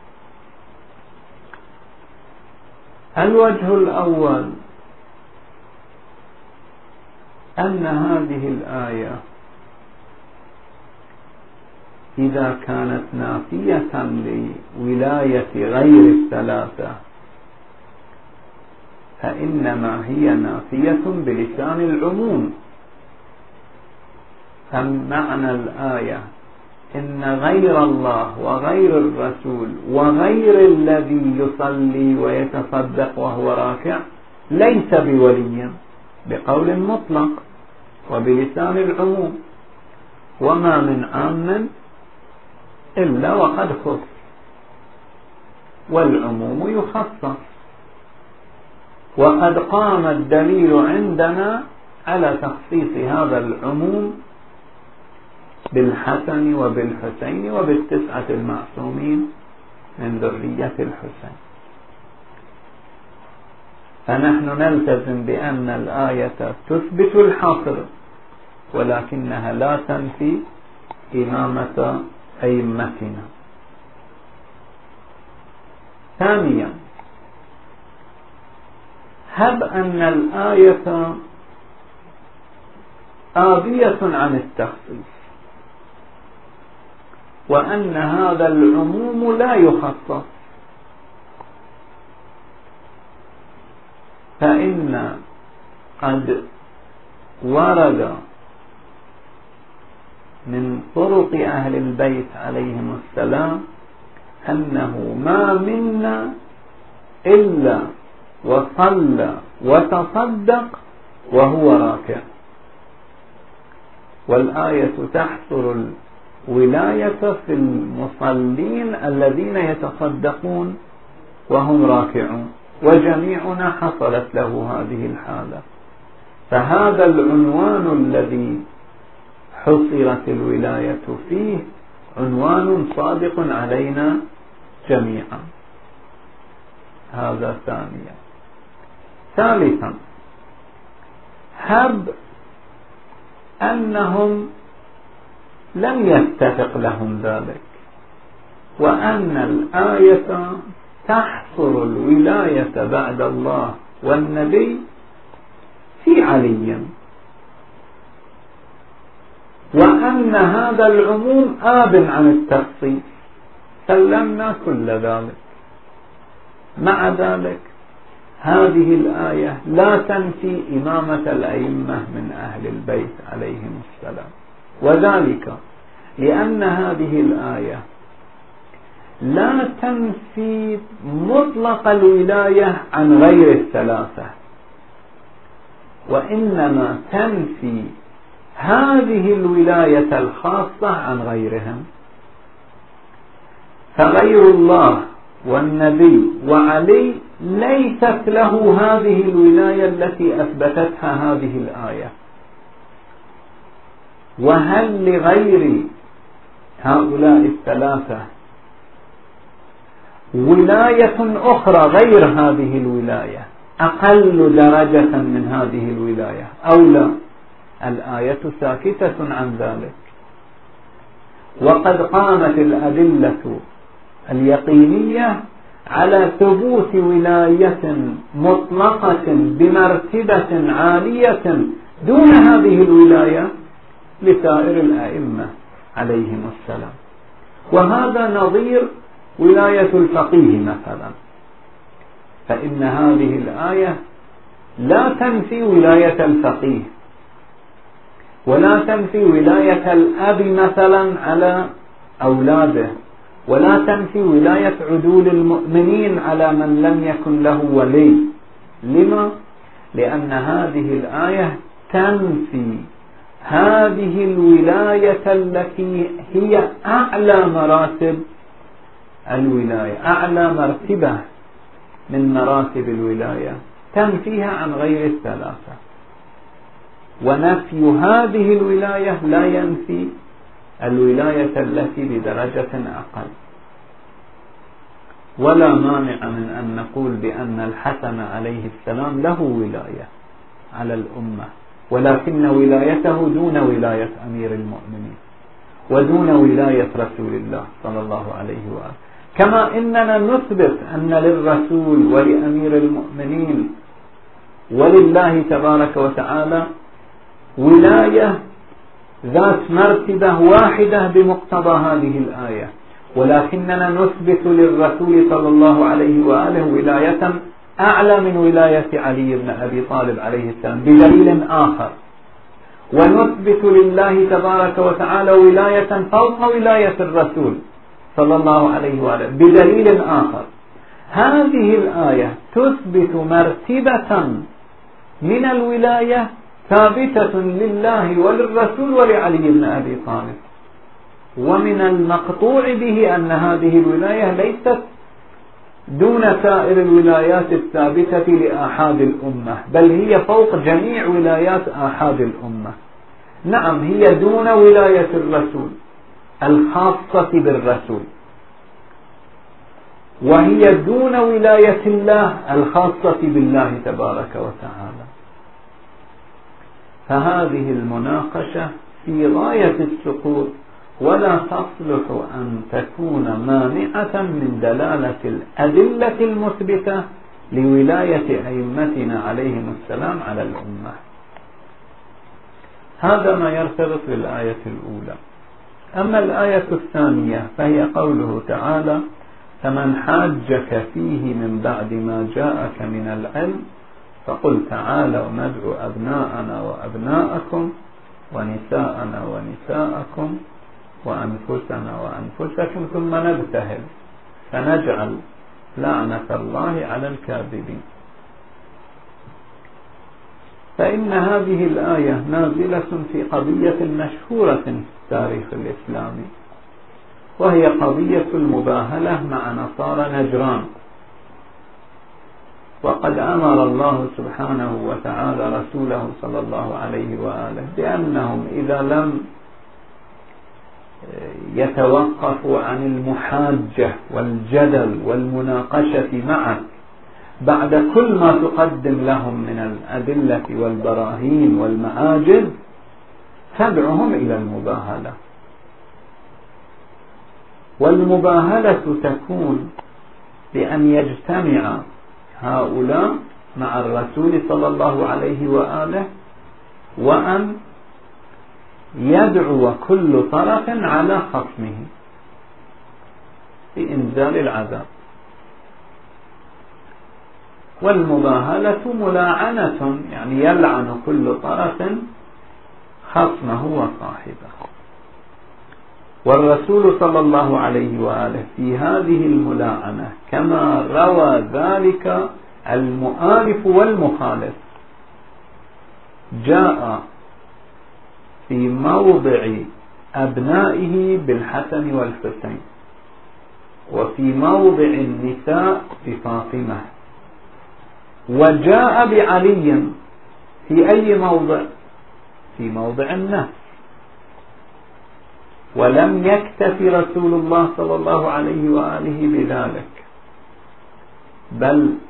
الوجه الأول أن هذه الآية إذا كانت نافية لولاية غير الثلاثة فإنما هي نافية بلسان العموم. فمعنى الآية إن غير الله وغير الرسول وغير الذي يصلي ويتصدق وهو راكع ليس بولي بقول مطلق وبلسان العموم، وما من عام إلا وقد خص والعموم يخصص. وقد قام الدليل عندنا على تخصيص هذا العموم بالحسن وبالحسين وبالتسعة المعصومين من ذرية الحسين. فنحن نلتزم بأن الآية تثبت الحصر ولكنها لا تنفي إمامة أئمتنا. ثانيا، هب أن الآية آبية عن التخصيص وأن هذا العموم لا يخصص، فإن قد ورد من طرق أهل البيت عليهم السلام أنه ما منا إلا وصلى وتصدق وهو راكع، والآية تحصر الولاية في المصلين الذين يتصدقون وهم راكعون، وجميعنا حصلت له هذه الحالة. فهذا العنوان الذي حصرت الولاية فيه عنوان صادق علينا جميعا. هذا ثانيا. ثالثا، هب أنهم لم يتفق لهم ذلك وأن الآية تحصر الولاية بعد الله والنبي في علي، وأن هذا العموم آب عن التخصيص، سلمنا كل ذلك. مع ذلك هذه الآية لا تنفي إمامة الأئمة من أهل البيت عليهم السلام، وذلك لأن هذه الآية لا تنفي مطلق الولاية عن غير الثلاثة، وإنما تنفي هذه الولاية الخاصة عن غيرهم. فغير الله والنبي وعلي ليست له هذه الولاية التي أثبتتها هذه الآية، وهل لغير هؤلاء الثلاثة ولاية أخرى غير هذه الولاية أقل درجة من هذه الولاية أو لا؟ الآية ساكتة عن ذلك، وقد قامت الأدلة اليقينية على ثبوت ولاية مطلقة بمرتبة عالية دون هذه الولاية لسائر الأئمة عليهم السلام. وهذا نظير ولاية الفقيه مثلا، فإن هذه الآية لا تنفي ولاية الفقيه ولا تنفي ولاية الأب مثلا على أولاده، ولا تنفي ولاية عدول المؤمنين على من لم يكن له ولي. لما؟ لأن هذه الآية تنفي هذه الولاية التي هي أعلى مراتب الولاية، أعلى مرتبة من مراتب الولاية، تنفيها عن غير الثلاثة. ونفي هذه الولاية لا ينفي الولاية التي بدرجة أقل. ولا مانع من أن نقول بأن الحسن عليه السلام له ولاية على الأمة، ولكن ولايته دون ولاية أمير المؤمنين ودون ولاية رسول الله صلى الله عليه وآله. كما إننا نثبت أن للرسول ولأمير المؤمنين ولله تبارك وتعالى ولاية ذات مرتبة واحدة بمقتضى هذه الآية، ولكننا نثبت للرسول صلى الله عليه وآله ولاية أعلى من ولاية علي بن أبي طالب عليه السلام بدليل آخر، ونثبت لله تبارك وتعالى ولاية فوق ولاية الرسول صلى الله عليه وآله بدليل آخر. هذه الآية تثبت مرتبة من الولاية ثابتة لله وللرسول ولعلي بن أبي طالب، ومن المقطوع به أن هذه الولاية ليست دون سائر الولايات الثابتة لآحاد الأمة، بل هي فوق جميع ولايات آحاد الأمة. نعم، هي دون ولاية الرسول الخاصة بالرسول، وهي دون ولاية الله الخاصة بالله تبارك وتعالى. فهذه المناقشة في غاية السقوط، ولا تصلح أن تكون مانعة من دلالة الأدلة المثبتة لولاية أئمتنا عليهم السلام على الأمة. هذا ما يرتبط بالآية الأولى. أما الآية الثانية فهي قوله تعالى: فمن حاجك فيه من بعد ما جاءك من العلم فقل تعالوا ندعو أبناءنا وأبناءكم ونساءنا ونساءكم وأنفسنا وأنفسكم ثم نبتهل فنجعل لعنة الله على الكاذبين. فإن هذه الآية نازلة في قضية مشهورة في التاريخ الإسلامي، وهي قضية المباهلة مع نصارى نجران. وقد أمر الله سبحانه وتعالى رسوله صلى الله عليه وآله بأنهم إذا لم يتوقفوا عن المحاجة والجدل والمناقشة معك بعد كل ما تقدم لهم من الأدلة والبراهين والمعاجز، تدعوهم إلى المباهلة. والمباهلة تكون بأن يجتمع هؤلاء مع الرسول صلى الله عليه وآله، وأن يدعو كل طرف على خصمه بإنزال العذاب. والمباهلة ملاعنة، يعني يلعن كل طرف خصمه وصاحبه. والرسول صلى الله عليه وآله في هذه الملاعنة كما روى ذلك المؤالف والمخالف جاء في موضع أبنائه بالحسن والحسين، وفي موضع النساء بفاطمة، وجاء بعلي في أي موضع؟ في موضع النفس، ولم يكتفي رسول الله صلى الله عليه وآله بذلك، بل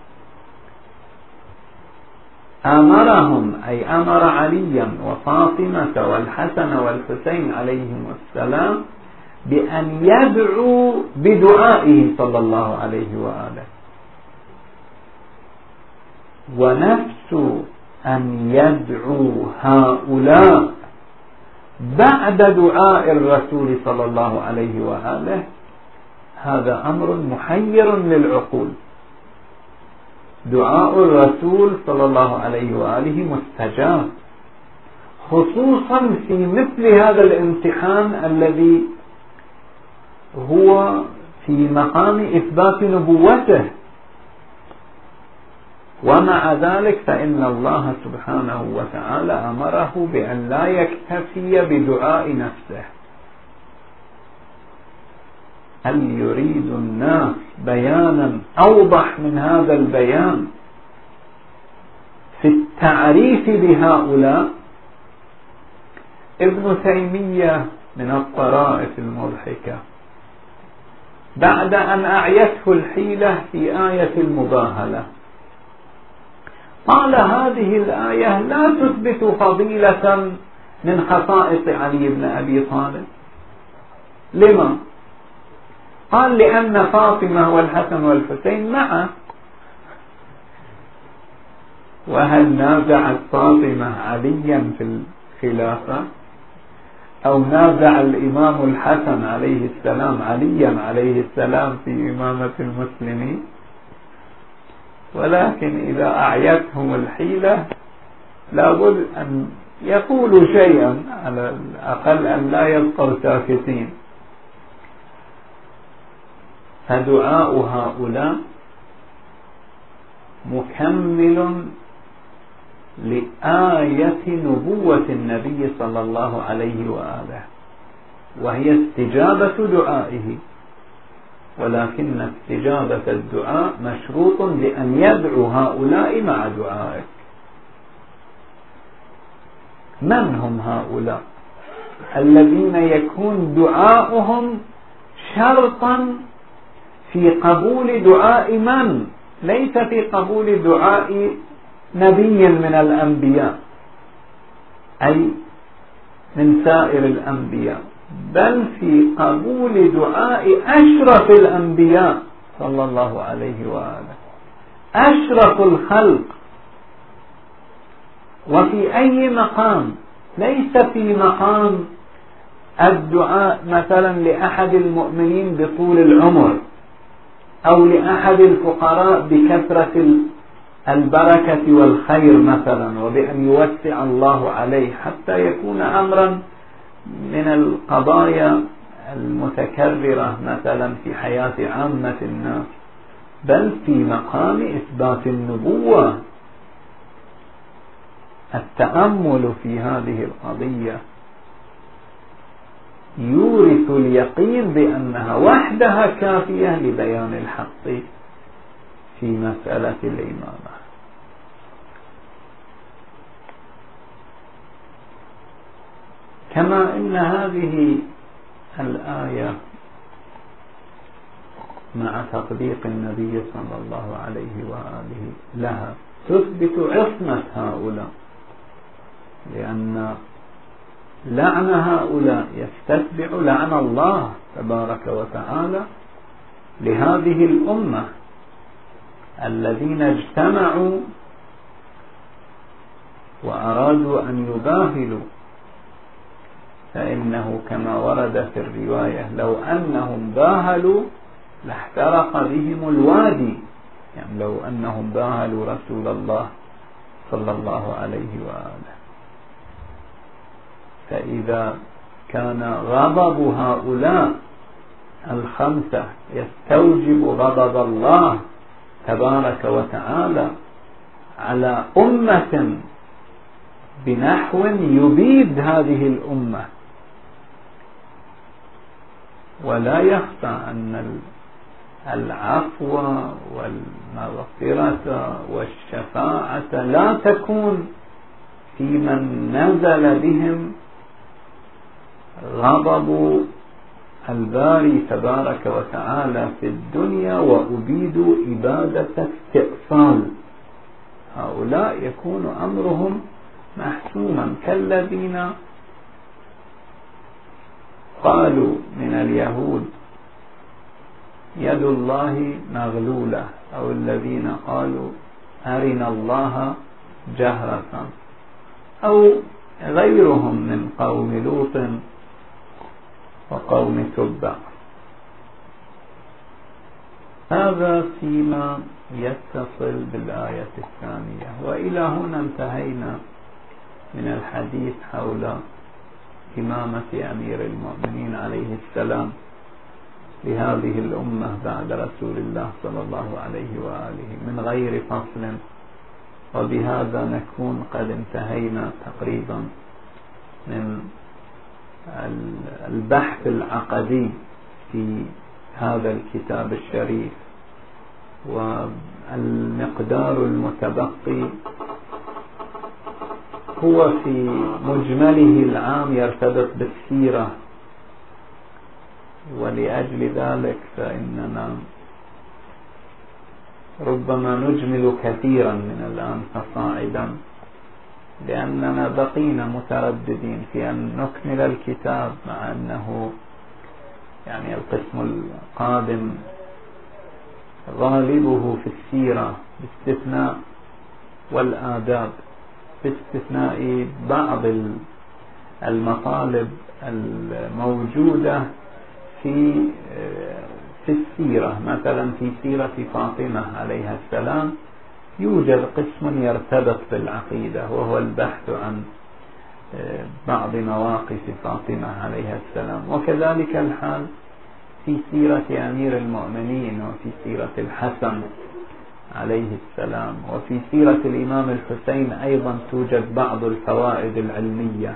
أمرهم، أي أمر عليا وفاطمة والحسن والحسين عليهم السلام بأن يدعوا بدعائه صلى الله عليه وآله، ونفس أن يدعوا هؤلاء بعد دعاء الرسول صلى الله عليه وآله هذا أمر محير للعقول. دعاء الرسول صلى الله عليه وآله مستجاب، خصوصا في مثل هذا الامتحان الذي هو في مقام إثبات نبوته. ومع ذلك فإن الله سبحانه وتعالى أمره بأن لا يكتفي بدعاء نفسه. هل يريد الناس بيانا أوضح من هذا البيان في التعريف بهؤلاء؟ ابن تيمية من الطرائف المضحكة بعد أن أعيته الحيلة في آية المباهلة قال هذه الآية لا تثبت فضيلة من خصائص علي بن أبي طالب. لما؟ قال لأن فاطمة والحسن والحسين معه. وهل نازعت فاطمة عليا في الخلافة؟ أو نازع الإمام الحسن عليه السلام عليا عليه السلام في إمامة المسلمين؟ ولكن إذا أعيتهم الحيلة لابد أن يقولوا شيئا، على الأقل أن لا يبقوا ساكتين. فدعاء هؤلاء مكمل لآية نبوة النبي صلى الله عليه وآله، وهي استجابة دعائه، ولكن استجابة الدعاء مشروط بأن يدعو هؤلاء مع دعائك. من هم هؤلاء الذين يكون دعاؤهم شرطا في قبول دعاء من؟ ليس في قبول دعاء نبي من الأنبياء أي من سائر الأنبياء، بل في قبول دعاء أشرف الأنبياء صلى الله عليه وآله، أشرف الخلق. وفي أي مقام؟ ليس في مقام الدعاء مثلا لأحد المؤمنين بطول العمر، أو لأحد الفقراء بكثرة البركة والخير مثلا، وبأن يوسع الله عليه حتى يكون أمرا من القضايا المتكررة مثلا في حياة عامة الناس، بل في مقام إثبات النبوة. التأمل في هذه القضية يورث اليقين بأنها وحدها كافية لبيان الحق في مسألة الإمامة. كما إن هذه الآية مع تطبيق النبي صلى الله عليه وآله لها تثبت عصمة هؤلاء، لأن لعن هؤلاء يستتبع لعن الله تبارك وتعالى لهذه الأمة الذين اجتمعوا وأرادوا أن يباهلوا. فإنه كما ورد في الرواية لو أنهم باهلوا لاحترق بهم الوادي، يعني لو أنهم باهلوا رسول الله صلى الله عليه وآله. فإذا كان غضب هؤلاء الخمسة يستوجب غضب الله تبارك وتعالى على أمة بنحو يبيد هذه الأمة، ولا يخفى أن العفو والمغفرة والشفاعة لا تكون في من نزل بهم غضب الباري تبارك وتعالى في الدنيا وأبيدوا إبادة استئصال. هؤلاء يكون أمرهم محسوما كالذين قالوا من اليهود يد الله مغلولة، أو الذين قالوا أرنا الله جهرة، أو غيرهم من قوم لوط وقوم تبع. هذا فيما يتصل بالآية الثانية. وإلى هنا انتهينا من الحديث حول إمامة أمير المؤمنين عليه السلام لهذه الأمة بعد رسول الله صلى الله عليه وآله من غير فصل. وبهذا نكون قد انتهينا تقريبا من البحث العقدي في هذا الكتاب الشريف. والمقدار المتبقي هو في مجمله العام يرتبط بالسيرة، ولأجل ذلك فإننا ربما نجمل كثيرا من الآن فصاعدا، لأننا بقينا مترددين في أن نكمل الكتاب، مع أنه يعني القسم القادم غالبه في السيرة باستثناء والآداب، باستثناء بعض المطالب الموجودة في في السيرة. مثلا في سيرة فاطمة عليها السلام يوجد قسم يرتبط بالعقيدة، وهو البحث عن بعض مواقف فاطمة عليها السلام. وكذلك الحال في سيرة أمير المؤمنين، وفي سيرة الحسن عليه السلام، وفي سيرة الإمام الحسين أيضا توجد بعض الفوائد العلمية،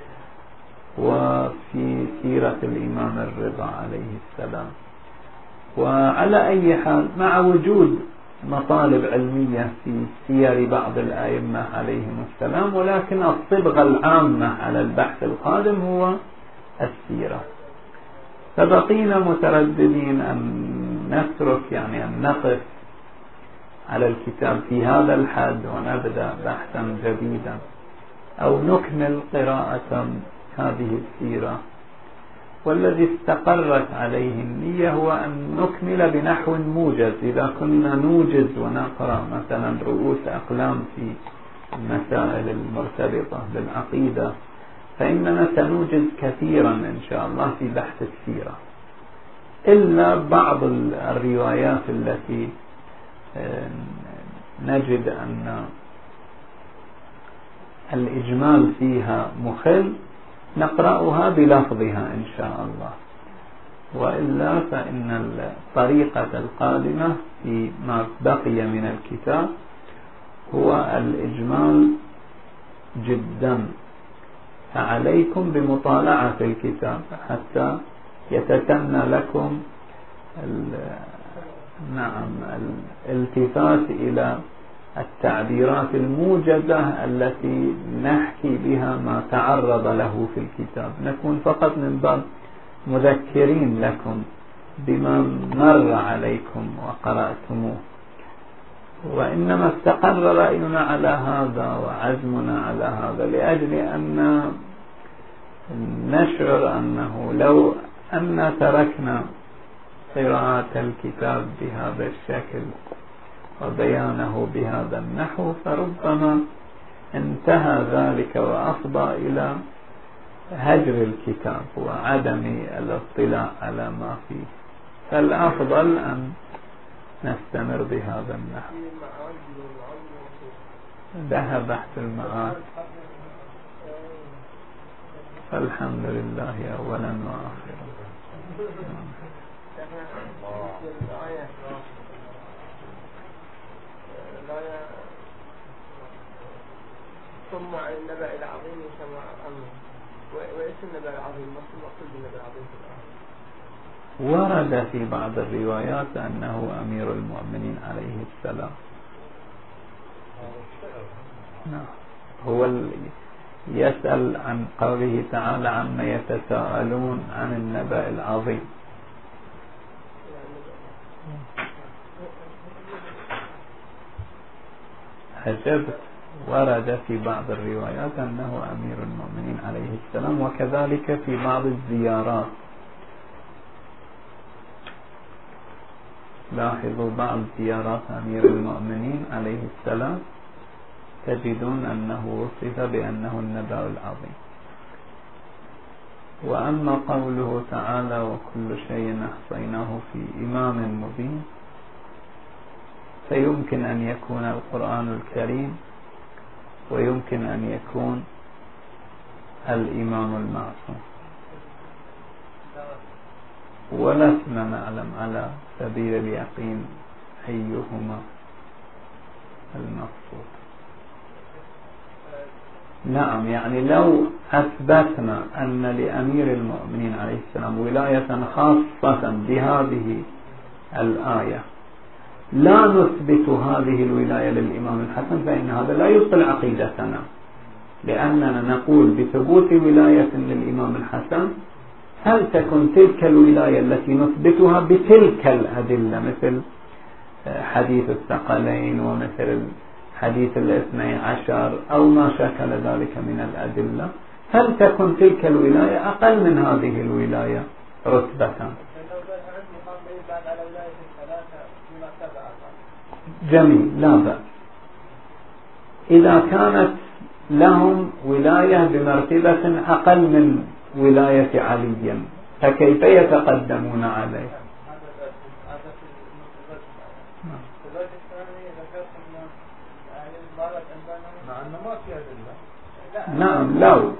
وفي سيرة الإمام الرضا عليه السلام. وعلى أي حال مع وجود مطالب علمية في سير بعض الأئمة عليهم السلام، ولكن الصبغة العامة على البحث القادم هو السيرة. فبقينا مترددين أن نترك يعني أن نقف على الكتاب في هذا الحد ونبدأ بحثا جديدا، أو نكمل قراءة هذه السيرة. والذي استقرت عليه النية هو أن نكمل بنحو موجز. إذا كنا نوجز ونقرأ مثلا رؤوس أقلام في المسائل المرتبطة بالعقيدة، فإننا سنوجز كثيرا إن شاء الله في بحث السيرة، إلا بعض الروايات التي نجد أن الإجمال فيها مخل نقرأها بلفظها إن شاء الله. وإلا فإن الطريقة القادمة فيما بقي من الكتاب هو الإجمال جدا. فعليكم بمطالعة الكتاب حتى يتسنى لكم نعم الالتفات إلى التعبيرات الموجزة التي نحكي بها ما تعرض له في الكتاب. نكون فقط من باب مذكرين لكم بما مر عليكم وقرأتموه، وإنما استقر رأينا على هذا وعزمنا على هذا لأجل أن نشعر أنه لو أن تركنا قراءة الكتاب بهذا الشكل وبيانه بهذا النحو فربما انتهى ذلك وأفضى إلى هجر الكتاب وعدم الاطلاع على ما فيه. فالأفضل أن نستمر بهذا النحو. ذهب بحث المعاد، فالحمد لله أولا وآخرا. ثم عن النبأ العظيم كما أمر. وإيش النبأ العظيم؟ ما قل بالنبأ العظيم في الآية؟ ورد في بعض الروايات أنه أمير المؤمنين عليه السلام. نعم، هو يسأل عن قوله تعالى عما يتساءلون عن النبأ العظيم. عجبت، ورد في بعض الروايات أنه أمير المؤمنين عليه السلام، وكذلك في بعض الزيارات. لاحظوا بعض زيارات أمير المؤمنين عليه السلام تجدون أنه وصف بأنه النبأ العظيم. وأما قوله تعالى وكل شيء أحصيناه في إمام مبين، فيمكن أن يكون القرآن الكريم، ويمكن أن يكون الإمام المعصوم، ولسنا نعلم على سبيل اليقين أيهما المقصود. نعم، يعني لو أثبتنا أن لأمير المؤمنين عليه السلام ولاية خاصة بهذه الآية لا نثبت هذه الولاية للإمام الحسن، فإن هذا لا يبطل عقيدتنا، لأننا نقول بثبوت ولاية للإمام الحسن هل تكون تلك الولاية التي نثبتها بتلك الأدلة، مثل حديث الثقلين ومثل حديث الاثني عشر أو ما شكل ذلك من الأدلة، هل تكون تلك الولاية أقل من هذه الولاية رتبة؟ جميل، لا بأس. إذا كانت لهم ولاية بمرتبة أقل من ولاية علي فكيف يتقدمون عليه؟ نعم، لو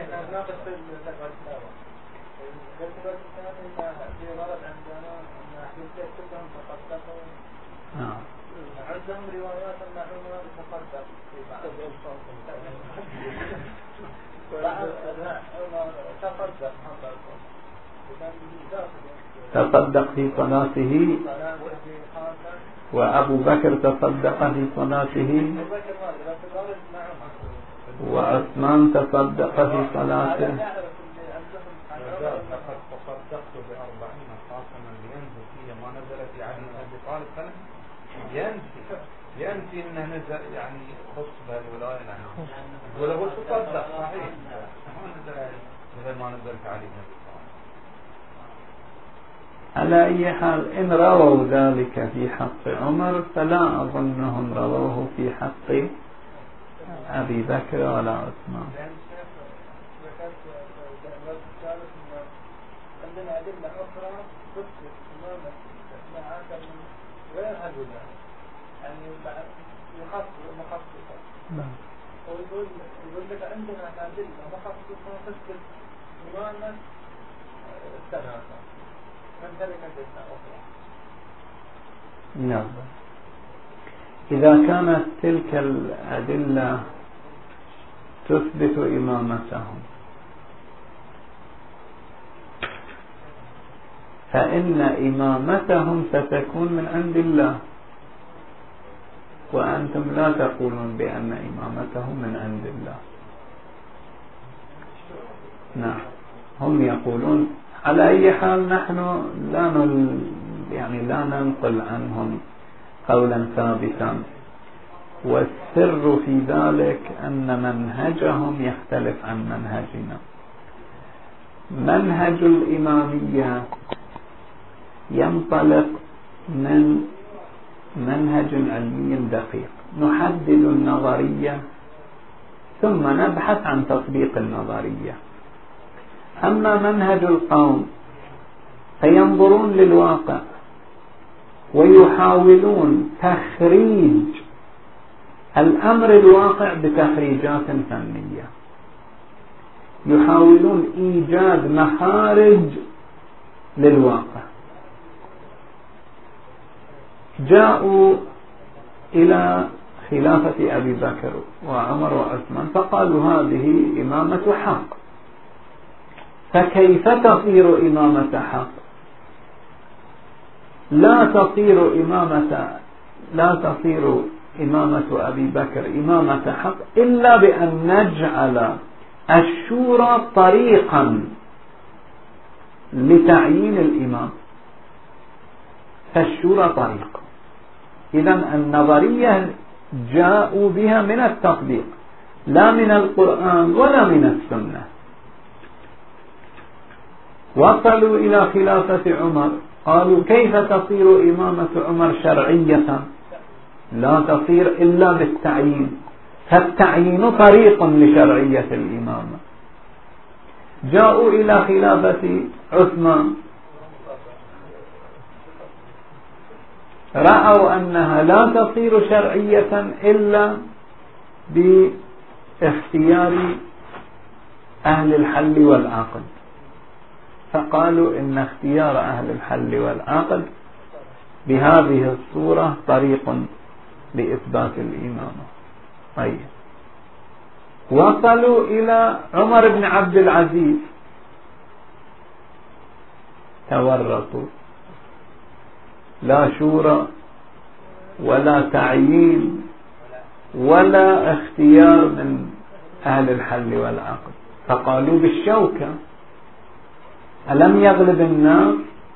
عندهم روايات المعلومة تصدق تصدق في صلاته، وأبو بكر تصدق في صلاته، وعثمان تصدق في صلاته. لقد تصدقت بأربعين خاتما لينزل فيه ما نزل في علي بن أبي طالب، ينفي ينفي انه نزل يعني خص بالولايه، يعني وله تصدق صحيح ما نزل مثل ما نزل في علي بن أبي طالب. على أي حال إن رووا ذلك في حق عمر فلا أظنهم رووه في حق أبي بكر ولا عثمان. عندنا أدلة أخرى تثبت إمامة ابن عاصم غير هذه، يعني يخصص مخصصة. نعم. ويقول يقول لك عندنا أدلة مخصصة تثبت إمامة الثلاثة من ذلك أدلة أخرى. نعم. إذا كانت تلك الأدلة تثبت إمامتهم فإن إمامتهم ستكون من عند الله، وأنتم لا تقولون بأن إمامتهم من عند الله. نعم، هم يقولون. على أي حال نحن لا نل يعني لا ننقل عنهم قولا ثابتا، والسر في ذلك أن منهجهم يختلف عن منهجنا. منهج الإمامية ينطلق من منهج علمي دقيق، نحدد النظرية ثم نبحث عن تطبيق النظرية. أما منهج القوم فينظرون للواقع ويحاولون تخريج الأمر الواقع بتخريجات فنية، يحاولون إيجاد مخارج للواقع. جاءوا إلى خلافة أبي بكر وعمر وعثمان فقالوا هذه إمامة حق، فكيف تصير إمامة حق؟ لا تصير إمامة لا تصير إمامة أبي بكر إمامة حق إلا بأن نجعل الشورى طريقا لتعيين الإمام، فالشورى طريق. إذن النظرية جاءوا بها من التطبيق لا من القرآن ولا من السنة. وصلوا إلى خلافة عمر، قالوا كيف تصير إمامة عمر شرعية؟ لا تصير إلا بالتعيين، فالتعيين طريق لشرعية الإمامة. جاءوا إلى خلافة عثمان، رأوا أنها لا تصير شرعية إلا باختيار أهل الحل والعقد، فقالوا إن اختيار أهل الحل والعقد بهذه الصورة طريق لإثبات الإمامة. طيب، وصلوا إلى عمر بن عبد العزيز، تورطوا، لا شورى ولا تعيين ولا اختيار من أهل الحل والعقد، فقالوا بالشوكة. ألم يغلب الناس؟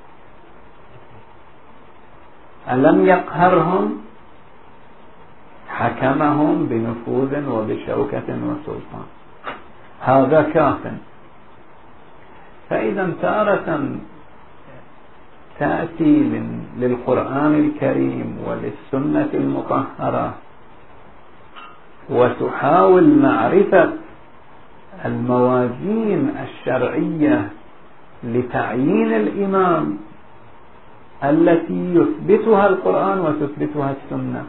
ألم يقهرهم؟ حكمهم بنفوذ وبشوكة وسلطان، هذا كاف. فإذا تارة تأتي للقرآن الكريم وللسنة المطهرة وتحاول معرفة الموازين الشرعية لتعيين الإمام التي يثبتها القرآن وتثبتها السنة،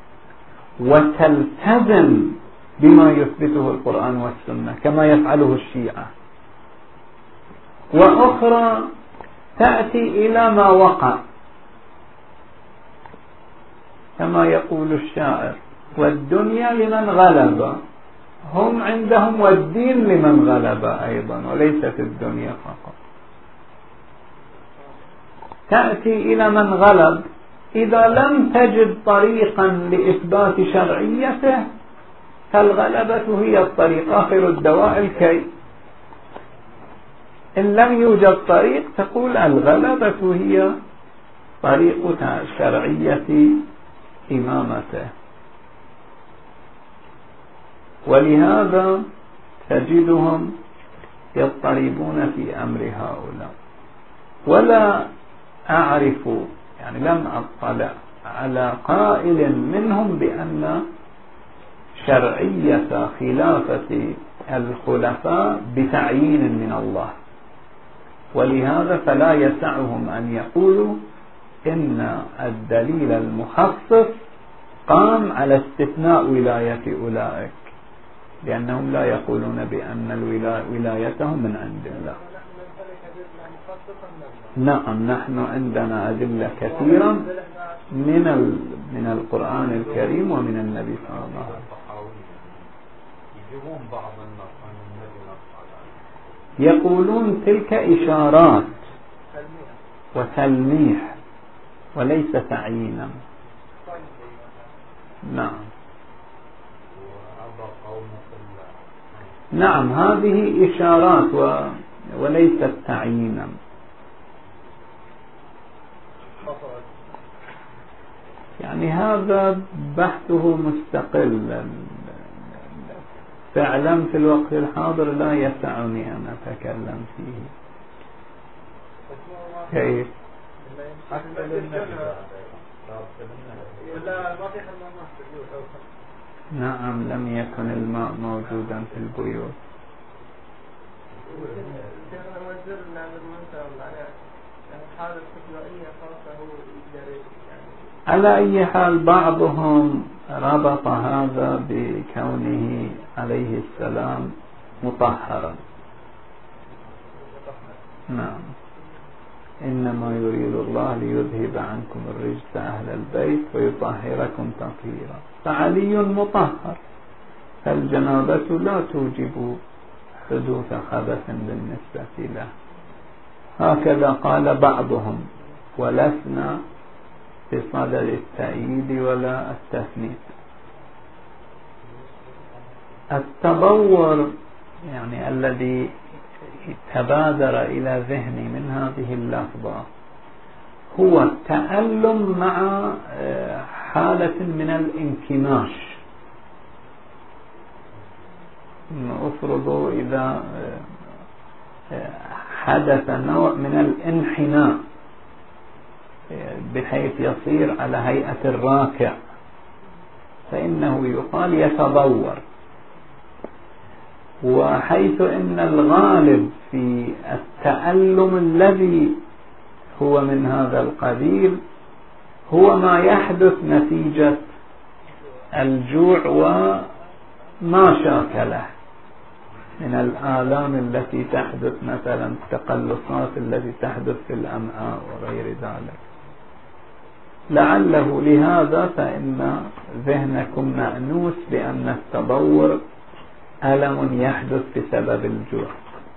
وتلتزم بما يثبته القرآن والسنة كما يفعله الشيعة. وأخرى تأتي إلى ما وقع، كما يقول الشاعر: والدنيا لمن غلب، هم عندهم والدين لمن غلب أيضا، وليس في الدنيا فقط. تأتي إلى من غلب، إذا لم تجد طريقا لإثبات شرعيته فالغلبة هي الطريق، آخر الدواء الكي. إن لم يوجد طريق تقول الغلبة هي طريق شرعية إمامته. ولهذا تجدهم يضطربون في أمر هؤلاء. ولا أعرف، يعني لم أطلع على قائل منهم بأن شرعية خلافة الخلفاء بتعيين من الله، ولهذا فلا يسعهم أن يقولوا إن الدليل المخصص قام على استثناء ولاية أولئك، لأنهم لا يقولون بأن ولايتهم من عند الله. نعم، نحن عندنا أدلة كثيرة من من القرآن الكريم ومن النبي صلى الله عليه وسلم. يقولون تلك إشارات وتلميح وليس تعيينا. نعم نعم هذه إشارات و... وليست تعيينا. يعني هذا بحثه مستقل فعلا، في الوقت الحاضر لا يسعني أن أتكلم فيه. كيف؟ نعم، لم يكن الماء موجودا في البيوت. على أي حال بعضهم ربط هذا بكونه عليه السلام مطهرا. نعم، إنما يريد الله ليذهب عنكم الرجس أهل البيت ويطهركم تطهيرا، فعلي مطهر، فالجنابة لا توجب حدوث خبث بالنسبة له. هكذا قال بعضهم، ولسنا بصدد التأييد ولا التثنيت. التبور يعني الذي تبادر إلى ذهني من هذه اللفظة هو التألم مع حالة من الانكماش. أفرض إذا حدث نوع من الانحناء بحيث يصير على هيئة الراكع فإنه يقال يتضور، وحيث إن الغالب في التألم الذي هو من هذا القبيل هو ما يحدث نتيجة الجوع وما شاكله من الآلام التي تحدث، مثلا التقلصات التي تحدث في الأمعاء وغير ذلك. لعله لهذا فإن ذهنكم مأنوس بأن التضور ألم يحدث بسبب الجوع.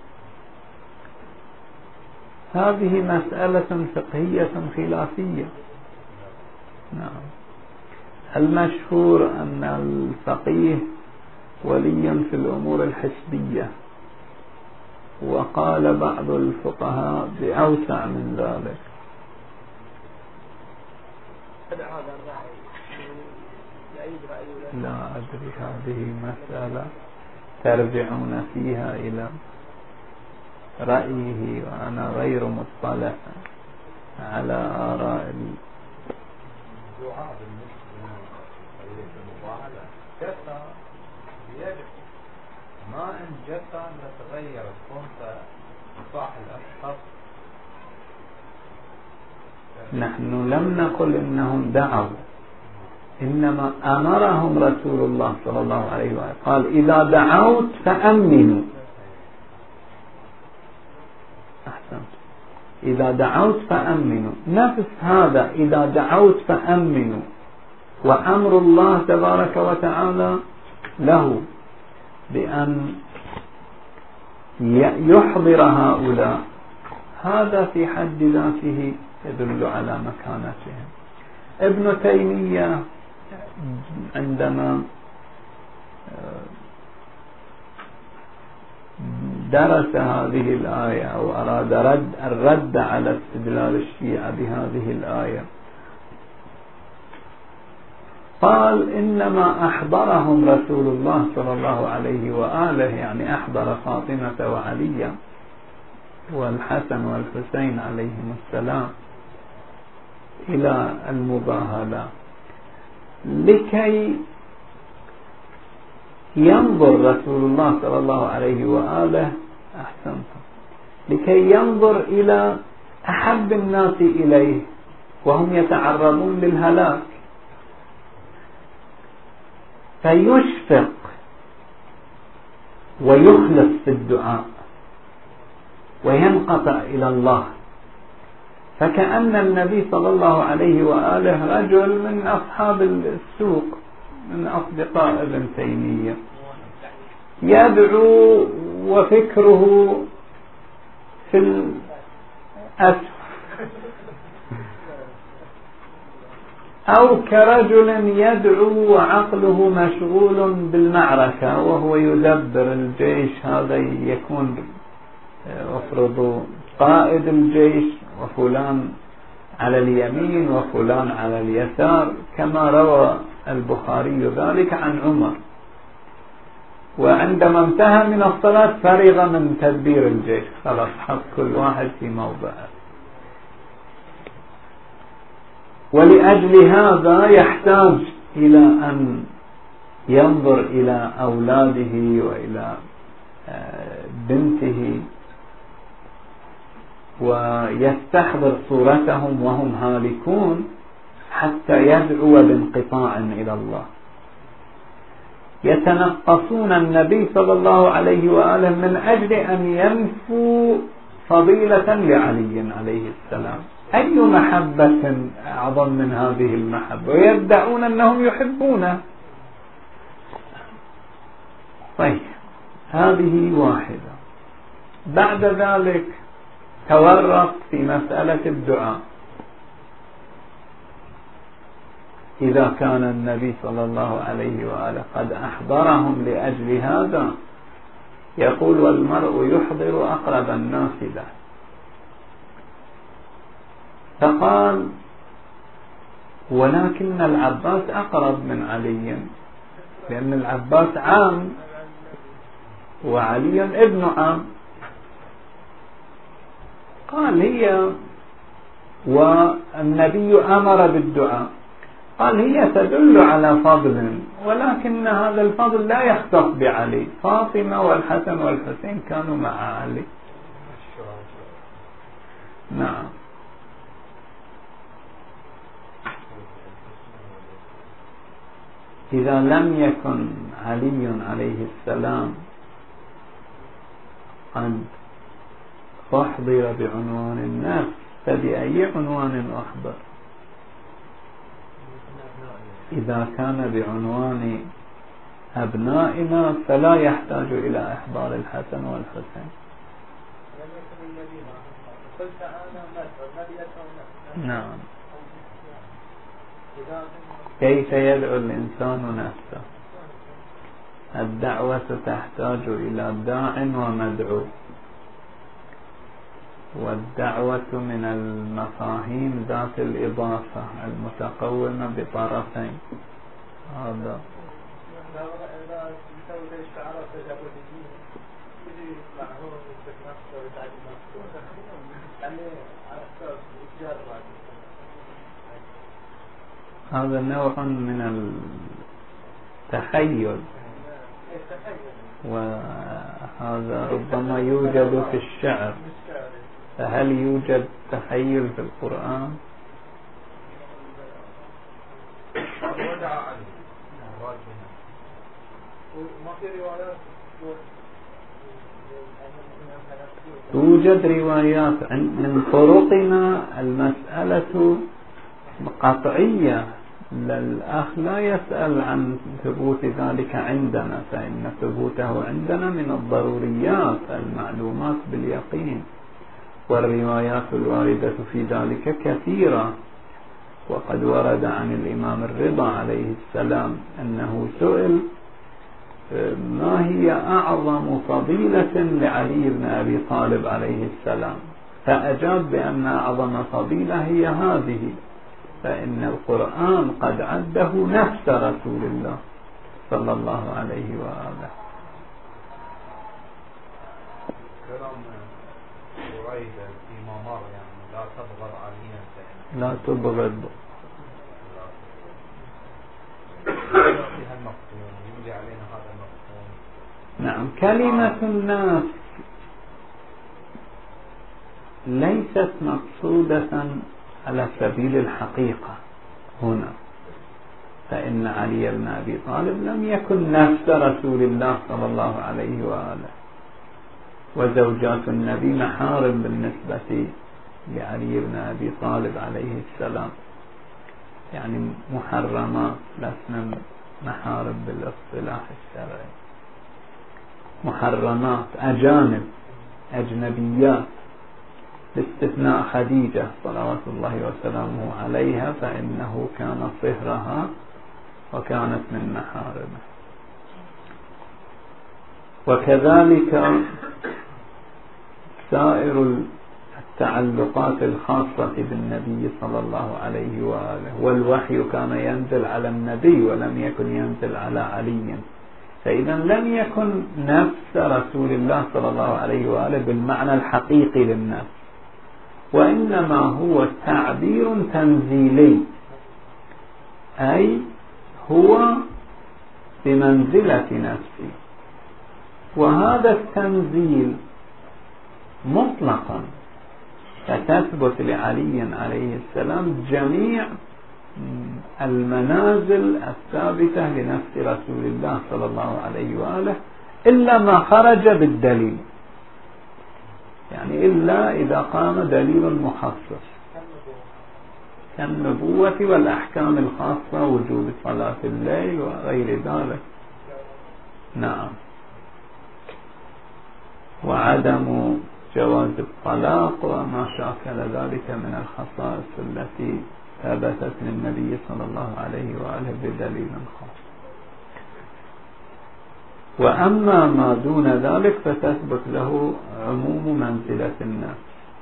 هذه مسألة فقهية خلافية. نعم. المشهور أن الفقيه ولي في الأمور الحسبية، وقال بعض الفقهاء بأوسع من ذلك. لا أدري، هذه مسألة ترجعون فيها إلى رأيه، وأنا غير مطلع على آراء الدعاء بالنسبة للمباهلة جثة بيجب ما إن جثة تغيرت كنت صاح الأشخاص. نحن لم نقل إنهم دعوا، إنما أمرهم رسول الله صلى الله عليه وسلم قال إذا دعوت فأمنوا. أحسنت. إذا دعوت فأمنوا، نفس هذا إذا دعوت فأمنوا، وأمر الله تبارك وتعالى له بأن يحضر هؤلاء، هذا في حد ذاته يدل على مكانتهم. ابن تيمية عندما درس هذه الآية أو أراد رد الرد على استدلال الشيعة بهذه الآية قال إنما أحضرهم رسول الله صلى الله عليه وآله، يعني أحضر فاطمة وعليا والحسن والحسين عليهم السلام إلى المباهلة لكي ينظر رسول الله صلى الله عليه وآله أحسنت لكي ينظر إلى أحب الناس إليه وهم يتعرضون للهلاك، فيشفق ويخلص في الدعاء وينقطع إلى الله. فكأن النبي صلى الله عليه وآله رجل من أصحاب السوق من أصدقاء ابن تيمية يدعو وفكره في الأسف، أو كرجل يدعو وعقله مشغول بالمعركة وهو يدبر الجيش، هذا يكون أفرض قائد الجيش وفلان على اليمين وفلان على اليسار، كما روى البخاري ذلك عن عمر، وعندما انتهى من الصلاة فرغ من تدبير الجيش، خلاص حط كل واحد في موضعه. ولأجل هذا يحتاج إلى أن ينظر إلى أولاده وإلى بنته ويستحضر صورتهم وهم هالكون حتى يدعو بانقطاع إلى الله. يتنقصون النبي صلى الله عليه وآله من أجل أن ينفوا فضيلة لعلي عليه السلام. أي محبة أعظم من هذه المحبة؟ ويدعون أنهم يحبونه. طيب هذه واحدة. بعد ذلك تورط في مسألة الدعاء. إذا كان النبي صلى الله عليه وآله قد أحضرهم لأجل هذا، يقول والمرء يحضر أقرب الناس له. فقال ولكن العباس أقرب من علي، لأن العباس عام وعلي ابن عام. قال هي والنبي أمر بالدعاء، قال هي تدل على فضل، ولكن هذا الفضل لا يختص بعلي، فاطمة والحسن والحسين كانوا مع علي. نعم. إذا لم يكن علي عليه السلام قد أحضر بعنوان النفس، فبأي عنوان أحضر؟ إذا كان بعنوان أبنائنا فلا يحتاج إلى إحضار الحسن والحسين. نعم. كيف يدعو الإنسان نفسه؟ الدعوة تحتاج إلى داع ومدعو، والدعوة من المفاهيم ذات الإضافة المتقومة بطرفين. هذا هذا نوع من التخيل، وهذا ربما يوجد في الشعر. فهل يوجد تخيل في القرآن؟ توجد روايات من طرقنا. المسألة قطعية، الأخ لا يسأل عن ثبوت ذلك عندنا، فإن ثبوته عندنا من الضروريات المعلومات باليقين، والروايات الواردة في ذلك كثيرة. وقد ورد عن الإمام الرضا عليه السلام أنه سئل ما هي أعظم فضيلة لعلي بن أبي طالب عليه السلام، فأجاب بأن أعظم فضيلة هي هذه، فإن القرآن قد عده نفس رسول الله صلى الله عليه وآله. لا تبغض. نعم. كلمة الناس ليست مقصودة على سبيل الحقيقة هنا، فإن علي بن أبي طالب لم يكن نفس رسول الله صلى الله عليه وآله، وزوجات النبي محارم بالنسبة لعلي بن أبي طالب عليه السلام، يعني محرمات، لسنا محارم بالاصطلاح الشرعي، محرمات، أجانب، أجنبيات، باستثناء خديجة صلوات الله وسلامه عليها، فإنه كان صهرها وكانت من محارمه. وكذلك سائر التعلقات الخاصة بالنبي صلى الله عليه وآله، والوحي كان ينزل على النبي ولم يكن ينزل على علي، فإذا لم يكن نفس رسول الله صلى الله عليه وآله بالمعنى الحقيقي للنفس، وإنما هو تعبير تنزيلي، أي هو بمنزلة نفسي. وهذا التنزيل مطلقا، فتثبت لعلي عليه السلام جميع المنازل الثابتة لنفس رسول الله صلى الله عليه وآله، إلا ما خرج بالدليل، يعني إلا إذا قام دليل مخصص كالنبوة والأحكام الخاصة، وجوب صلاة الليل وغير ذلك. نعم. وعدم جواز الطلاق وما شاكل ذلك من الخصائص التي ثبتت للنبي صلى الله عليه وآله بدليل خاص. وأما ما دون ذلك فتثبت له عموم منزلة النفس.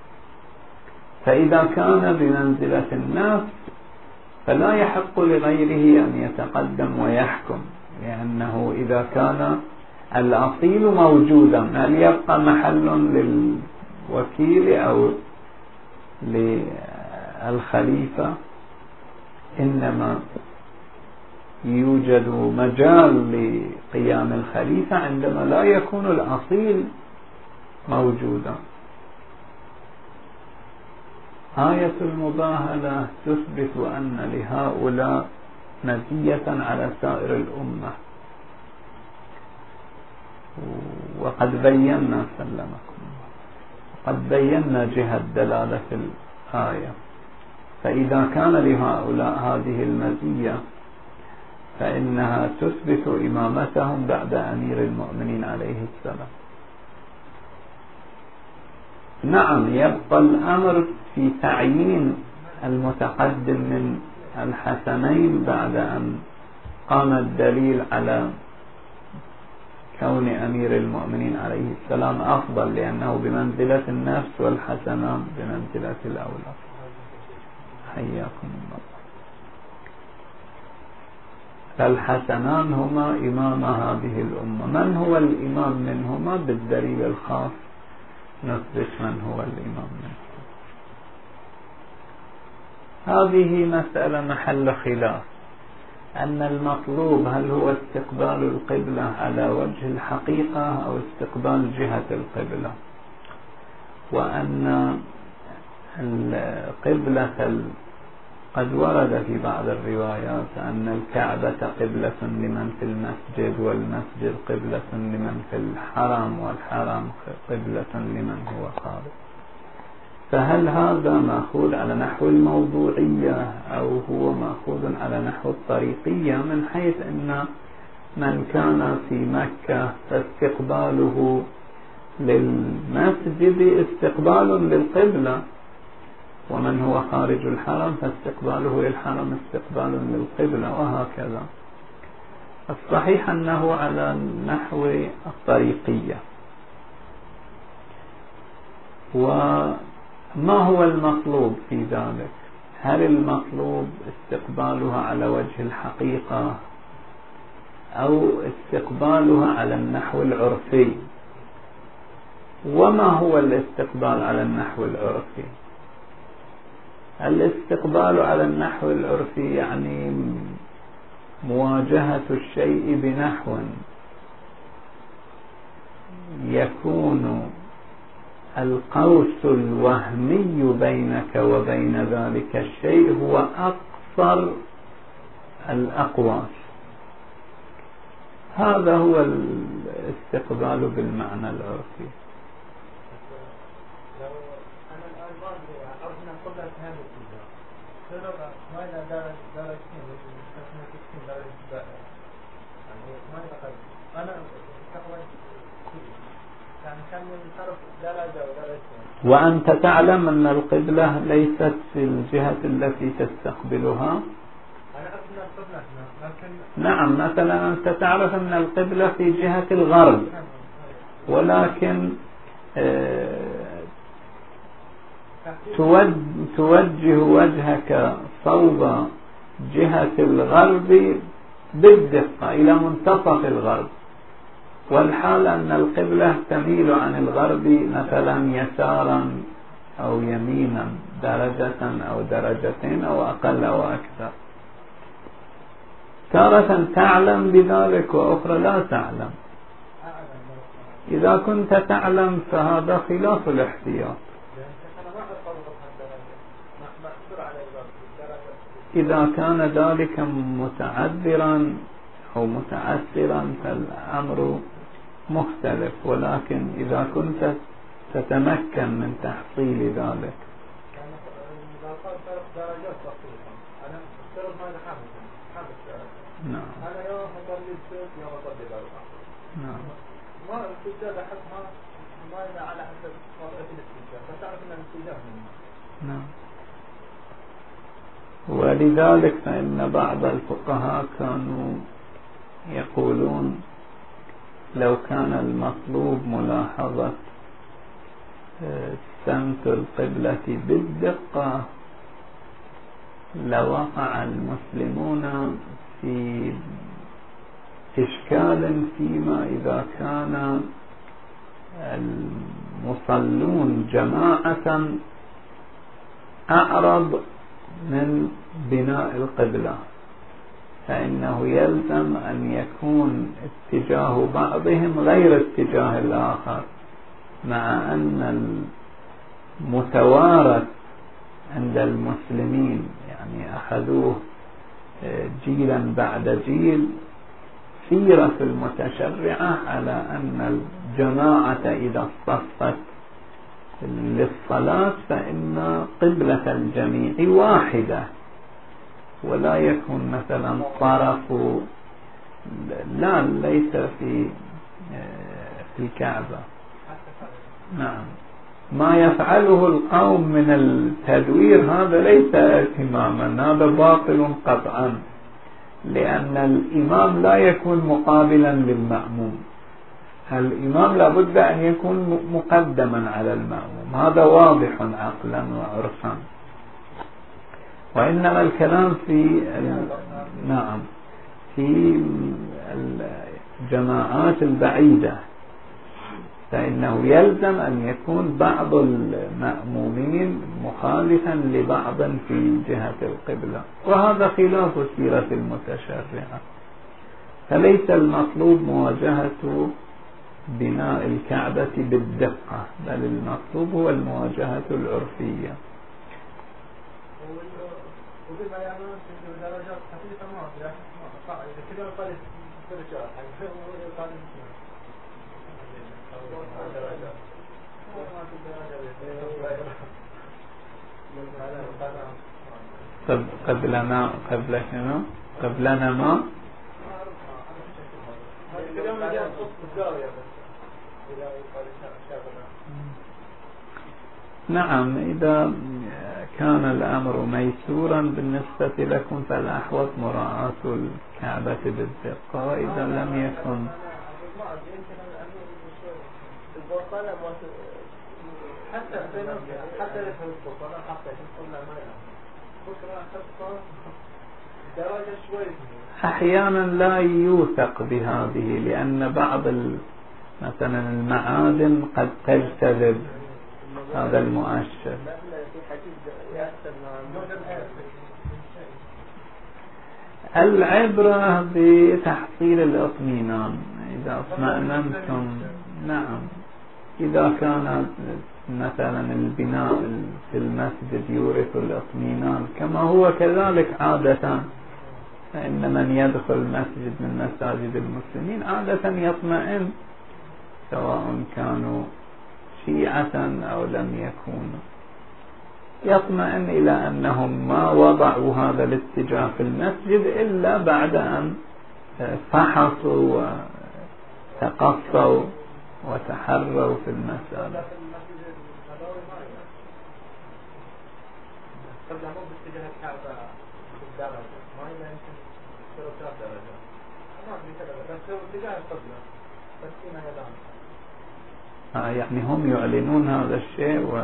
فإذا كان بمنزلة النفس فلا يحق لغيره أن يتقدم ويحكم، لأنه إذا كان الأصيل موجودا هل يبقى محل للوكيل أو للخليفة؟ إنما يوجد مجال لقيام الخليفة عندما لا يكون الأصيل موجودا. آية المباهلة تثبت أن لهؤلاء مزية على سائر الأمة، وقد بينا سلمكم قد بينا جهة دلالة الآية. فإذا كان لهؤلاء هذه المزية فإنها تثبت إمامتهم بعد أمير المؤمنين عليه السلام. نعم، يبقى الأمر في تعيين المتقدم من الحسنين بعد أن قام الدليل على كون أمير المؤمنين عليه السلام أفضل، لأنه بمنزلة النفس والحسنان بمنزلة الأولى. حياكم الله. فالحسنان هما إمام هذه الأمة. من هو الإمام منهما؟ بالدليل الخاص نثبت من هو الإمام منه. هذه مسألة محل خلاف، أن المطلوب هل هو استقبال القبلة على وجه الحقيقة أو استقبال جهة القبلة، وأن القبلة قد ورد في بعض الروايات أن الكعبة قبلة لمن في المسجد، والمسجد قبلة لمن في الحرم، والحرم قبلة لمن هو خارج. فهل هذا مأخوذ على نحو الموضوعية أو هو مأخوذ على نحو الطريقية؟ من حيث أن من كان في مكة فاستقباله للمسجد استقبال للقبلة، ومن هو خارج الحرم فاستقباله للحرم استقبال للقبلة، وهكذا. الصحيح أنه على نحو الطريقية. وما هو المطلوب في ذلك؟ هل المطلوب استقبالها على وجه الحقيقة أو استقبالها على النحو العرفي؟ وما هو الاستقبال على النحو العرفي؟ الاستقبال على النحو العرفي يعني مواجهة الشيء بنحو يكون القوس الوهمي بينك وبين ذلك الشيء هو أقصر الأقواس. هذا هو الاستقبال بالمعنى العرفي. وأنت تعلم أن القبلة ليست في الجهة التي تستقبلها. نعم، مثلا أنت تعرف أن القبلة في جهة الغرب، ولكن توجه وجهك صوب جهة الغرب بالدقة إلى منتصف الغرب، والحال أن القبلة تميل عن الغرب مثلا يسارا أو يمينا درجة أو درجتين أو أقل أو أكثر. تارة تعلم بذلك وأخرى لا تعلم. إذا كنت تعلم فهذا خلاف الاحتياط. إذا كان ذلك متعذرا أو متعسرا فالأمر مختلف، ولكن إذا كنت تتمكن من تحصيل ذلك. نعم. نعم. نعم. ولذلك فإن بعض الفقهاء كانوا يقولون لو كان المطلوب ملاحظة سمت القبلة بالدقة لوقع المسلمون في إشكال فيما إذا كان المصلون جماعة أعرض من بناء القبلة، فإنه يلزم أن يكون اتجاه بعضهم غير اتجاه الآخر، مع أن المتوارث عند المسلمين يعني أخذوه جيلا بعد جيل سيرة المتشرعة على أن الجماعة إذا اصطفت للصلاة فإن قبلة الجميع واحدة، ولا يكون مثلا طرف لا ليس في في الكعبة. نعم، ما يفعله القوم من التدوير هذا ليس اهتماما، هذا باطل قطعا، لأن الإمام لا يكون مقابلا للمأموم، الإمام لابد أن يكون مقدما على المأموم، هذا واضح عقلا وعرفا. وإنما الكلام في نعم في الجماعات البعيدة، فإنه يلزم أن يكون بعض المأمومين مخالفا لبعض في جهة القبلة، وهذا خلاف سيرة المتشرعة. فليس المطلوب مواجهة بناء الكعبة بالدقة، بل المطلوب هو المواجهة العرفية. قبلنا قبل شنو؟ قبلنا ما؟ نعم، إذا كان الأمر ميسورا بالنسبة لكم فالأحوط مراعاة الكعبة بالدقة، وإذا لم يكن حتى حتى يفهم البطولة حتى يفهم ما أحيانا لا يوثق بهذه، لأن بعض مثلا المعادن قد تجتذب هذا المؤشر. العبرة بتحصيل الاطمئنان، إذا اطمأننتم. نعم، إذا كان مثلا البناء في المسجد يورث الاطمئنان كما هو كذلك عادة، فإن من يدخل مسجد من مساجد المسلمين عادة يطمئن، سواء كانوا شيعة أو لم يكونوا، يطمئن إلى أنهم ما وضعوا هذا الاتجاه في المسجد إلا بعد أن فحصوا وتقصوا وتحروا في المسألة. آه يعني هم يعلنون هذا الشيء و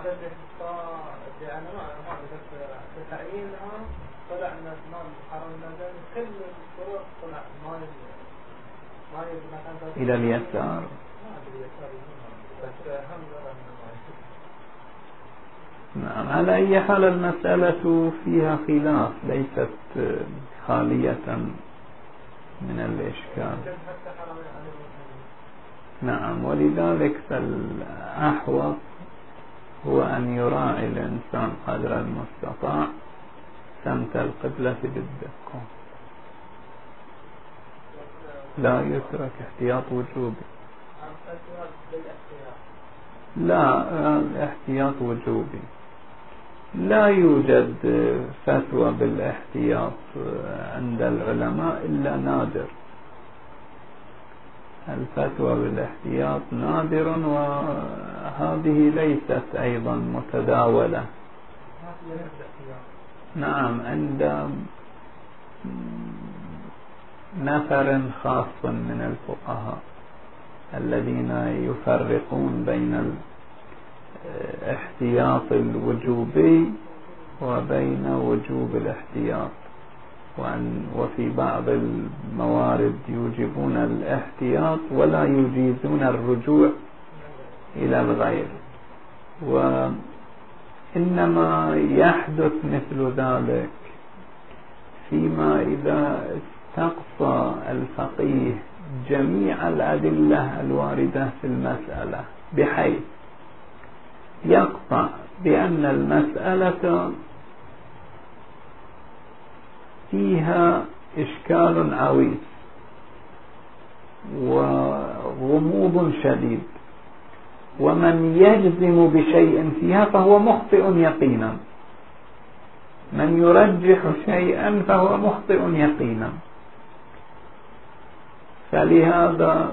إلى اليسار. نعم، على أي حال المسألة فيها خلاف، ليست خالية من الإشكال. نعم، ولذلك فالأحوط هو أن يراعي الإنسان قدر المستطاع سمت القبلة بالدقة، لا يترك احتياط وجوبي. لا، احتياط وجوبي، لا يوجد فتوى بالاحتياط عند العلماء إلا نادر، الفتوى بالاحتياط نادر، وهذه ليست أيضا متداولة. نعم، عند نفر خاص من الفقهاء، الذين يفرقون بين الاحتياط الوجوبي وبين وجوب الاحتياط، وأن وفي بعض الموارد يوجبون الاحتياط ولا يجيزون الرجوع إلى الغير. وإنما يحدث مثل ذلك فيما إذا استقصى الفقيه جميع الأدلة الواردة في المسألة بحيث يقطع بأن المسألة فيها إشكال عويص وغموض شديد، ومن يجزم بشيء فيها فهو مخطئ يقينا، من يرجح شيئا فهو مخطئ يقينا. فلهذا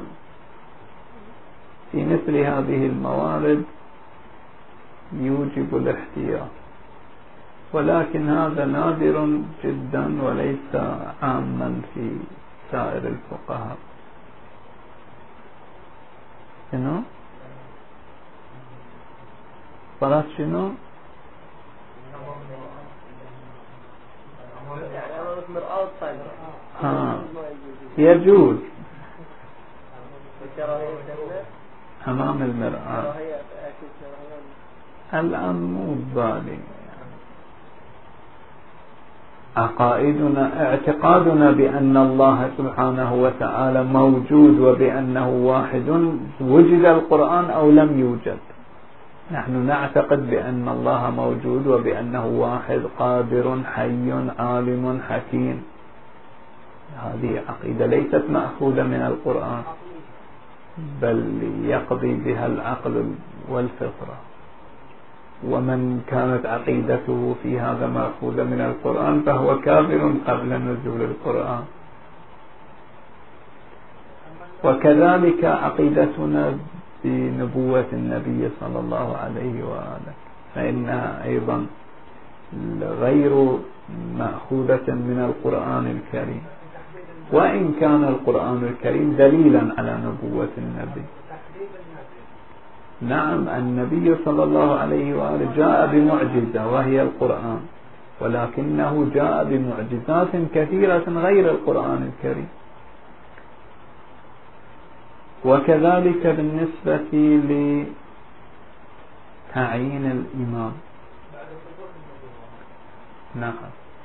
في مثل هذه الموارد يوجب الاحتياط، ولكن هذا نادر جدا وليس عاما في سائر الفقهاء. شنو؟ فرات شنو؟ ها يجوز أمام المرآة الآن مو بالي. عقائدنا اعتقادنا بأن الله سبحانه وتعالى موجود وبأنه واحد، وجد القرآن أو لم يوجد، نحن نعتقد بأن الله موجود وبأنه واحد قادر حي عالم حكيم. هذه عقيدة ليست مأخوذة من القرآن، بل يقضي بها العقل والفطرة. ومن كانت عقيدته في هذا مأخوذة من القرآن فهو كافر قبل نزول القرآن. وكذلك عقيدتنا بنبوة النبي صلى الله عليه وآله فإنها أيضا غير مأخوذة من القرآن الكريم، وإن كان القرآن الكريم دليلا على نبوة النبي. نعم، النبي صلى الله عليه وآله جاء بمعجزة وهي القرآن، ولكنه جاء بمعجزات كثيرة غير القرآن الكريم. وكذلك بالنسبة لتعيين الإمام، نعم،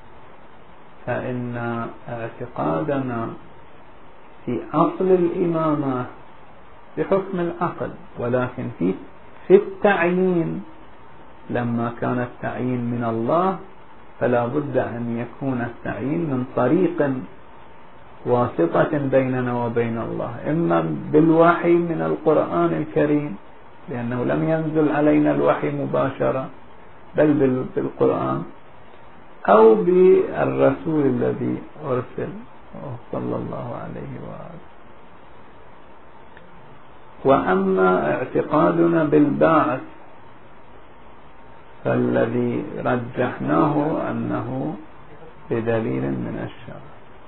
فإن اعتقادنا في أصل الإمامة بحكم العقل، ولكن في في التعيين لما كان التعيين من الله فلا بد أن يكون التعيين من طريق واسطة بيننا وبين الله، إما بالوحي من القرآن الكريم لأنه لم ينزل علينا الوحي مباشرة بل بالقرآن، أو بالرسول الذي أرسل صلى الله عليه وآله. وأما اعتقادنا بالبعث فالذي رجحناه أنه بدليل من الشرع.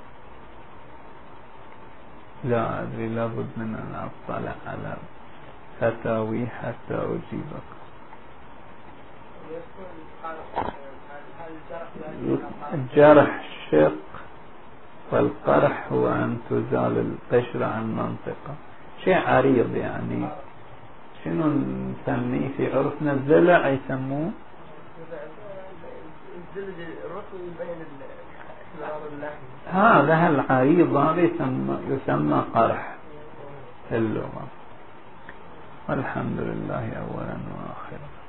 لا أدري، لابد من أن أطلع على فتاوي حتى أجيبك. الجرح شق، والقرح هو أن تزال القشرة عن منطقة، شيء عريض يعني. شنو نسميه في عرفنا؟ الزلع يسموه هذا العريض، هذا يسمى, يسمى قرح في اللغة. والحمد لله أولا وآخرا.